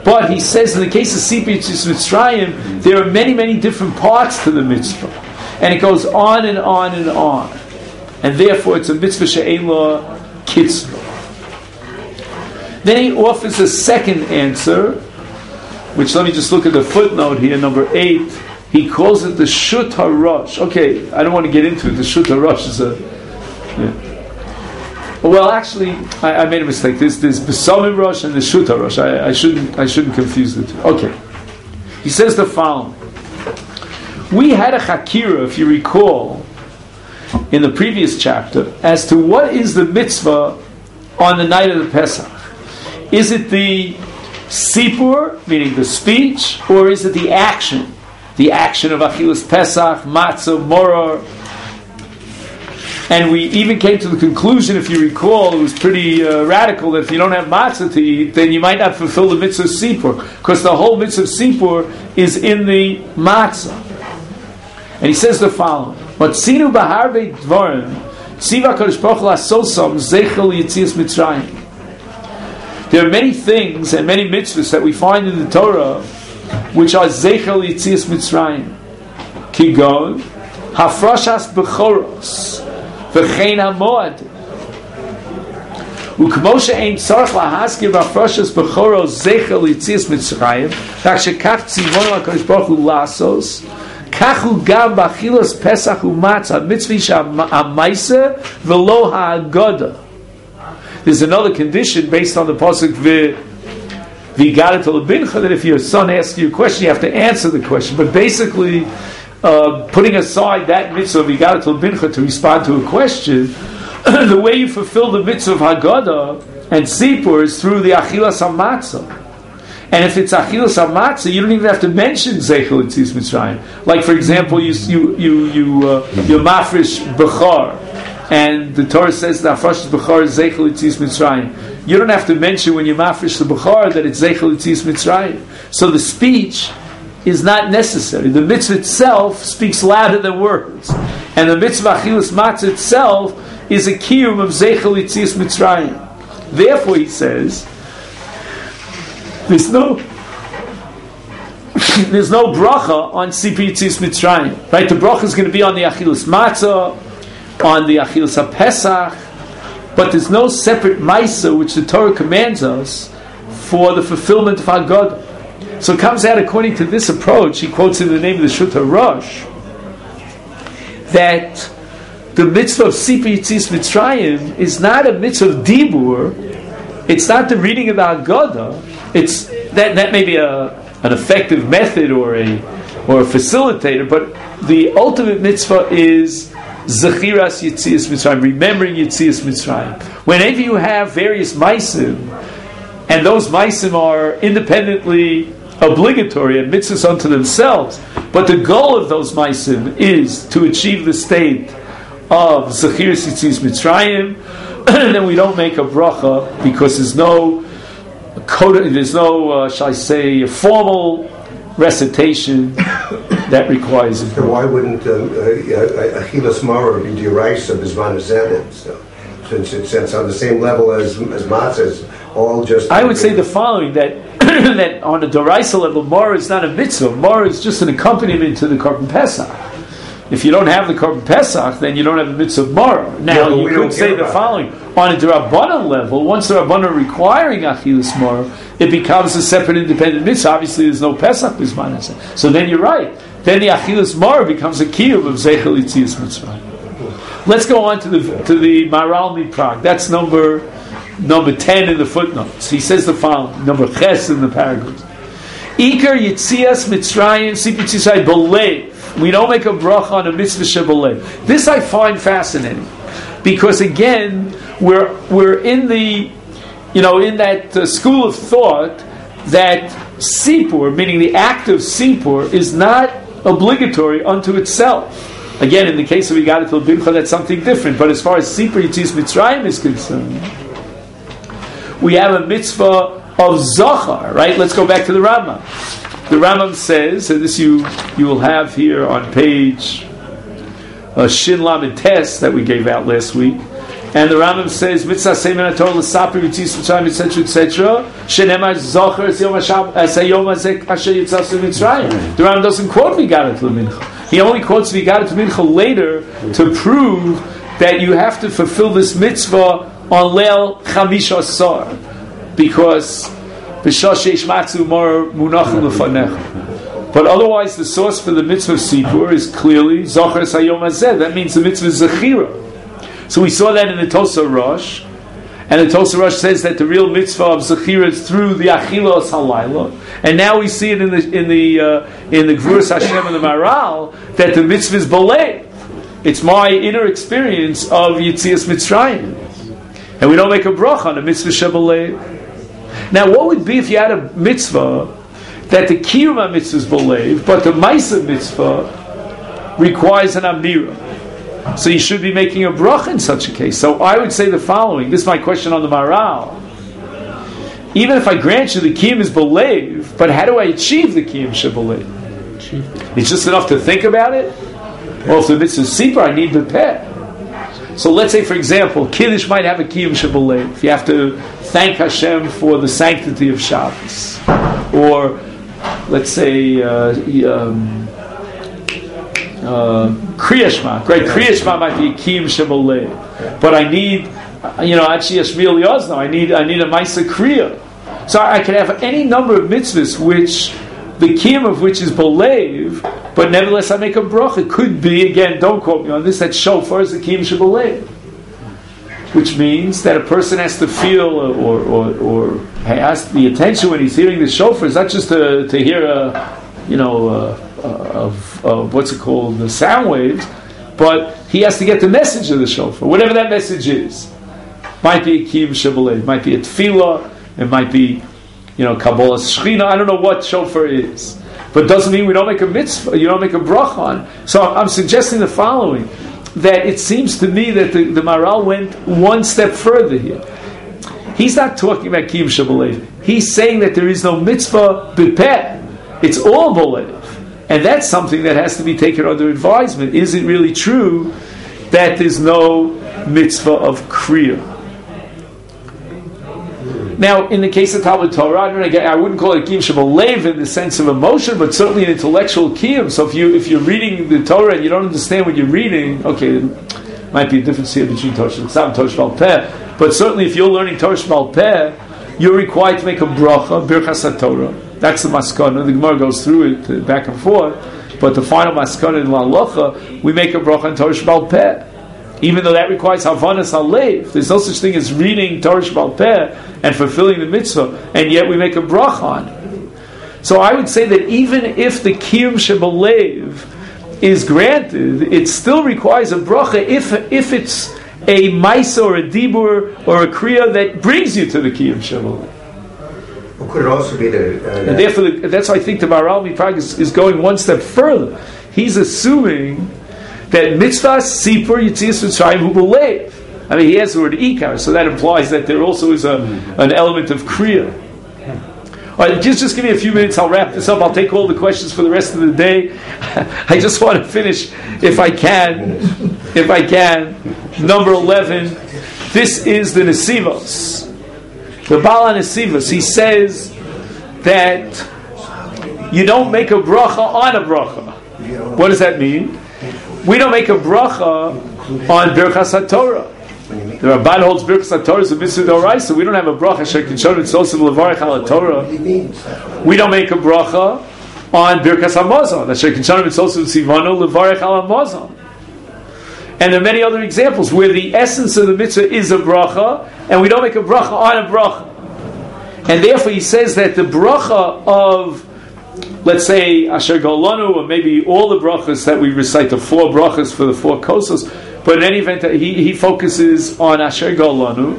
But he says in the case of Sipur Yetzias Mitzrayim, there are many, many different parts to the mitzvah. And it goes on and on and on. And therefore it's a mitzvah she'ein lo kitzvah. Then he offers a second answer, which let me just look at the footnote here, number eight. He calls it the Shut HaRosh. Okay, I don't want to get into it. The Shut HaRosh is a... Yeah. Well, actually, I, I made a mistake. There's, there's Besamim Rosh and the Shut HaRosh. I, I, shouldn't, I shouldn't confuse the two. Okay. He says the following. We had a Chakira, if you recall, in the previous chapter, as to what is the mitzvah on the night of the Pesach. Is it the Sipur, meaning the speech, or is it the action? The action of Achilas Pesach, Matzah, Moror. And we even came to the conclusion, if you recall, it was pretty uh, radical, that if you don't have matzah to eat, then you might not fulfill the mitzvah of Sipur, because the whole mitzvah of Sipur is in the matzah. And he says the following: Matzinu b'harvei dvarim tziva HaKadosh Baruch Hu la'asosam zeichel yetzias Mitzrayim. There are many things and many mitzvahs that we find in the Torah which are zeichel yetzias Mitzrayim. Kigon hafrashas bechoros v'chein hamoad. Ukmo she'ein tzarich lahaskir b'afrashas bechoros zeichel yetzias Mitzrayim tak shekach tzivon HaKadosh Baruch Hu la'asos kachu gam b'achilas Pesach u'matzah mitzvah sha'amaisa v'lo ha'agoda. There's another condition based on the pasuk v'yigaret lebincha, that if your son asks you a question, you have to answer the question. But basically, uh, putting aside that mitzvah v'yigaret lebincha to respond to a question, the way you fulfill the mitzvah of Haggadah and Sipur is through the achilas hamatzah. And if it's achilas hamatzah, you don't even have to mention zeichel yetzias Mitzrayim. Like for example, you you you you uh, you mafresh bechar. And the Torah says that Afresh Bechar is Zeichel Yetzias Mitzrayim. You don't have to mention when you mafresh the Bechar that it's Zeichel Yetzias Mitzrayim. So the speech is not necessary. The mitzvah itself speaks louder than words. And the mitzvah Achilas Matzah itself is a kiyum of Zeichel Yetzias Mitzrayim. Therefore, he says, there's no there's no bracha on Sipur Yetzias Mitzrayim. Right? The bracha is going to be on the Achilas Matzah, on the Achilas HaPesach, but there's no separate Maisa which the Torah commands us for the fulfillment of Haggadah. So it comes out, according to this approach, he quotes in the name of the Shut HaRosh, that the mitzvah of Sipur Yetzias Mitzrayim is not a mitzvah of Dibur, it's not the reading of the Haggadah, it's, that, that may be a, an effective method or a, or a facilitator, but the ultimate mitzvah is Zechiras Yetzias Mitzrayim, remembering Yetzias Mitzrayim. Whenever you have various maisim, and those maisim are independently obligatory and mitzvahs unto themselves, but the goal of those maisim is to achieve the state of Zechiras Yetzias Mitzrayim, then we don't make a bracha because there's no code, there's no, uh, shall I say, formal recitation that requires it. So why wouldn't uh, uh, Achilas Mara be deraisa b'zman hazeh? So, since it's, it's on the same level as as matzah, all just. I would say the following: that that on a deraisa level, Mara is not a mitzvah. Mara is just an accompaniment to the Korban Pesach. If you don't have the Korban Pesach, then you don't have the mitzvah of Mara. Now yeah, you could say the following: that. On a D'Rabbanan level, once the Rabbanan are requiring Achilas Mara, it becomes a separate independent mitzvah. Obviously, there's no Pesach b'zman hazeh. So then you're right. Then the Achilas Mara becomes a kiyum of Zeichel Yetzias Mitzrayim. Let's go on to the to the Maral Miprag. That's number number ten in the footnotes. He says the following, number ches in the paragraph. Iker Yetzias Mitzrayim Sipur Yetzias B'Lev. We don't make a bracha on a mitzvah sheb'Lev. This I find fascinating because again we're we're in the you know in that uh, school of thought that Sipur, meaning the act of Sipur, is not obligatory unto itself. Again, in the case of Yigaret Lebincha, that's something different. But as far as Sipur Yetzias Mitzrayim is concerned, we have a mitzvah of Zachar, right? Let's go back to the Rambam. The Rambam says, and this you you will have here on page uh, Shin Lamed Tes that we gave out last week, And the Rambam says, Mitzvah Seimen HaTorah L'Saper Yitzis Mitzrayim, et cetera, et cetera. Shenemar Zocher Es Yom HaShab Es HaYom HaZeh Asher Yitzas Mitzrayim. The Rambam doesn't quote Vigarat L'Mincha. He only quotes Vigarat L'Mincha later to prove that you have to fulfill this mitzvah on Leil Chamish Asar, because B'shah Sheish Matzu Mor Munachim L'Fanecha. But otherwise, the source for the mitzvah of Sipur is clearly Zocher Es HaYom HaZeh. That means the mitzvah is Zechira. So we saw that in the Tosa Rosh, and the Tosa Rosh says that the real mitzvah of Zechira is through the Achilas Halayla, and now we see it in the in the uh, in the Gvuras Hashem and the Maral that the mitzvah is Balei. It's my inner experience of Yitzias Mitzrayim, and we don't make a bracha on a mitzvah Shebalei. Now, what would be if you had a mitzvah that the Kiyuma mitzvah is Balei, but the Maisa mitzvah requires an Amnira? So you should be making a bracha in such a case. So I would say the following. This is my question on the Maral. Even if I grant you the Kiyum is Belev, but how do I achieve the Kiyum Shebelev? It's just enough to think about it? Well, if the mitzvah is Sipur, I need the peh. So let's say, for example, Kiddush might have a Kiyum Shebelev. You have to thank Hashem for the sanctity of Shabbos. Or, let's say, uh, um, Uh, Kriya Shema, right? Kriya Shema might be a Kiyum Shebalei, but I need, you know, actually a Shmiel Yozno. I need, I need a Maisa Kriya. So I could have any number of mitzvahs which the Kiyum of which is Belev, but nevertheless I make a bracha. It could be, again, don't quote me on this, that shofar is the Kiyum Shebalei, which means that a person has to feel or or, or has the attention when he's hearing the shofar. It's not just to to hear a, you know. A, Uh, of, of what's it called, the sound waves, but he has to get the message of the shofar, whatever that message is. Might be a Kiyum Shebalei, might be a Tefillah, it might be, you know, Kabbalah Shechina. I don't know what shofar is, but it doesn't mean we don't make a mitzvah, you don't make a bracha on. So I'm suggesting the following, that it seems to me that the, the Maral went one step further here. He's not talking about Kiyum Shebalei. He's saying that there is no mitzvah b'peh. It's all Belev. And that's something that has to be taken under advisement. Is it really true that there's no mitzvah of Kriya? Now, in the case of Talmud Torah, I, mean, I wouldn't call it Kiyum Shebalev in the sense of emotion, but certainly an intellectual Kiyum. So if, you, if you're reading the Torah and you don't understand what you're reading, okay, there might be a difference here between Torah Shebal and Torah Shebal Peh, but certainly if you're learning Torah Shebal Peh, you're required to make a bracha, Birchas HaTorah. That's the maskana. The Gemara goes through it uh, back and forth, but the final maskana in La'alocha, we make a bracha in Torah Shebal Peh. Even though that requires Havanas HaLev, there's no such thing as reading Torah Shebal Peh and fulfilling the mitzvah, and yet we make a bracha on it. So I would say that even if the Kiyum Shebalev is granted, it still requires a bracha if if it's a Maisa or a Dibur or a Kriya that brings you to the Kiyum Shebalev. Could it also be the... Uh, and therefore, the, that's why I think the Maral Miprag is, is going one step further. He's assuming that mitzvah sipur yitzias mitzrayim hu belev. I mean, he has the word ikar, so that implies that there also is a, an element of kriya. All right, just, just give me a few minutes, I'll wrap this up. I'll take all the questions for the rest of the day. I just want to finish, if I can, if I can, number eleven. This is the Nesivos. The Baal HaNesivos, he says that you don't make a bracha on a bracha. What does that mean? We don't make a bracha on Birchas HaTorah. The Ramban holds Birchas HaTorah is a mitzvah d'oraisa. We don't have a bracha shekinshon mitzvosim levarich al HaTorah. We don't make a bracha on Birchas HaMazon. That shekinshon mitzvosim sivano levarich al HaMazon. And there are many other examples where the essence of the mitzvah is a bracha, and we don't make a bracha on a bracha. And therefore he says that the bracha of, let's say, Asher Golanu, or maybe all the brachas that we recite, the four brachas for the four kosos, but in any event, he, he focuses on Asher Golanu.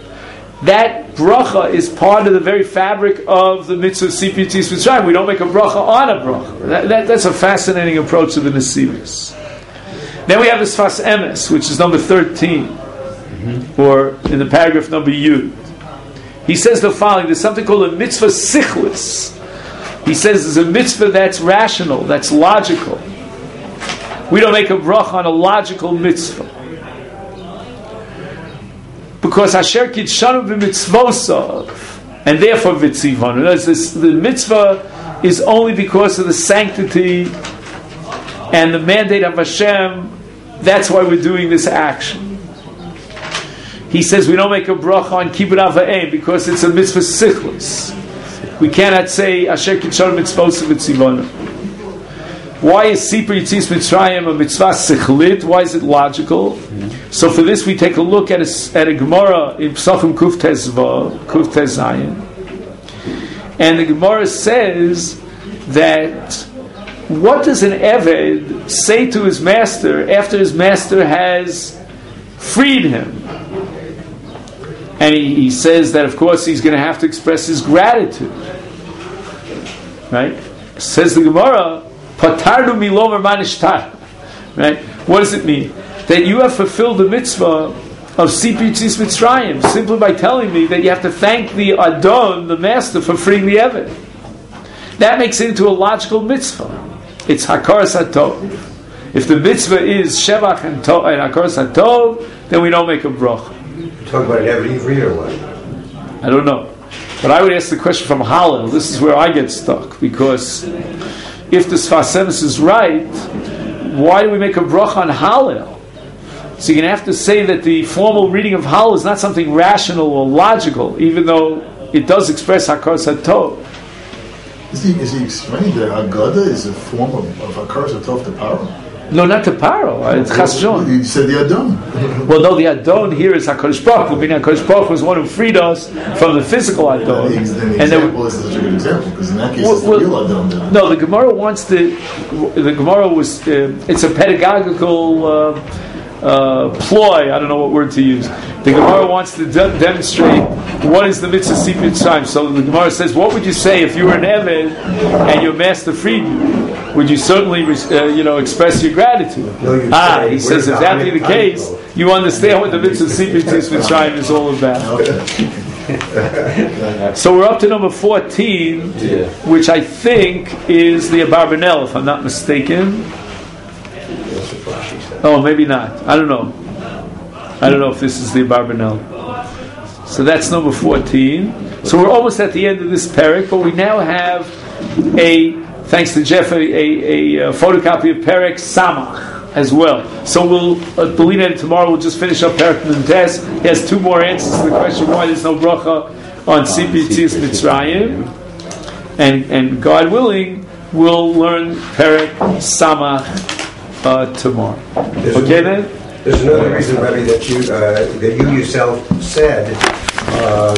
That bracha is part of the very fabric of the mitzvah of Sipur Yitzias Mitzrayim. We don't make a bracha on a bracha. That, that, that's a fascinating approach to the Nesivos. Then we have the Sfas Emes, which is number thirteen, mm-hmm. or in the paragraph number Yud. He says the following: there's something called a mitzvah sichlis. He says there's a mitzvah that's rational, that's logical. We don't make a bracha on a logical mitzvah. because Asher Kitshanu b'mitzvosav, and therefore v'tzivonu. This, the mitzvah is only because of the sanctity and the mandate of Hashem. That's why we're doing this action. He says we don't make a bracha on kibbud av va'em because it's a mitzvah sichlis. We cannot say Asher Kitshanu mitzvosav v'tzivonu. Why is Sipur Yitzis Mitzrayim a mitzvah sichlit? Why is it logical? Mm-hmm. So for this we take a look at a, at a Gemara in Psachim Kuf Tezva, Kuf Tezayin. And the Gemara says that what does an Eved say to his master after his master has freed him? And he, he says that of course he's going to have to express his gratitude. Right? Says the Gemara, Patardu milomer manishtar. Right? What does it mean? That you have fulfilled the mitzvah of Sipur Yitzis Mitzrayim simply by telling me that you have to thank the Adon, the master, for freeing the Eved. That makes it into a logical mitzvah. It's Hakaras HaTov. If the mitzvah is Shevach and, to- and Hakaras HaTov, then we don't make a bracha. Talk about an Eved Ivri or what? I don't know. But I would ask the question from Hallel. This is where I get stuck, because if the Sfas Emes is right, why do we make a bracha on Hallel? So you're going to have to say that the formal reading of Hallel is not something rational or logical, even though it does express Hakaras HaTov. Is he, is he explaining that Haggadah is a form of, of Hakaras HaTov to Paro? No, not to Paro. It's Chasjon. He said the Adon. Well, no, the Adon here is HaKadosh Baruch Hu. Meaning HaKadosh Baruch Hu was one who freed us from the physical Adon. Then the, then the and example is such a good example, because in that case well, it's the well, real Adon. Then. No, the Gemara wants to. The Gemara was. Uh, it's a pedagogical uh, uh, ploy. I don't know what word to use. The Gemara wants to de- demonstrate what is the mitzvah Sipur Yitzrayim. So the Gemara says, what would you say if you were an Eved and your master freed you? Would you certainly, uh, you know, express your gratitude? No, ah, say, he says if that be the case, you understand what the mitzvah Sipur Yitzrayim is all about. So we're up to number fourteen, yeah. Which I think is the Abarbanel, if I'm not mistaken. Oh, maybe not. I don't know. I don't know if this is the Abarbanel. So that's number fourteen. So we're almost at the end of this parak, but we now have a, thanks to Jeff, a, a, a photocopy of Perek Samach as well. So we'll, uh, believe it, tomorrow we'll just finish up Perek Mentes. He has two more answers to the question why there's no bracha on Sipur Yitzis Mitzrayim. And, and God willing, we'll learn Perek Samach uh, tomorrow. There's okay another, then? There's another reason, Rabbi, that you, uh, that you yourself said, uh,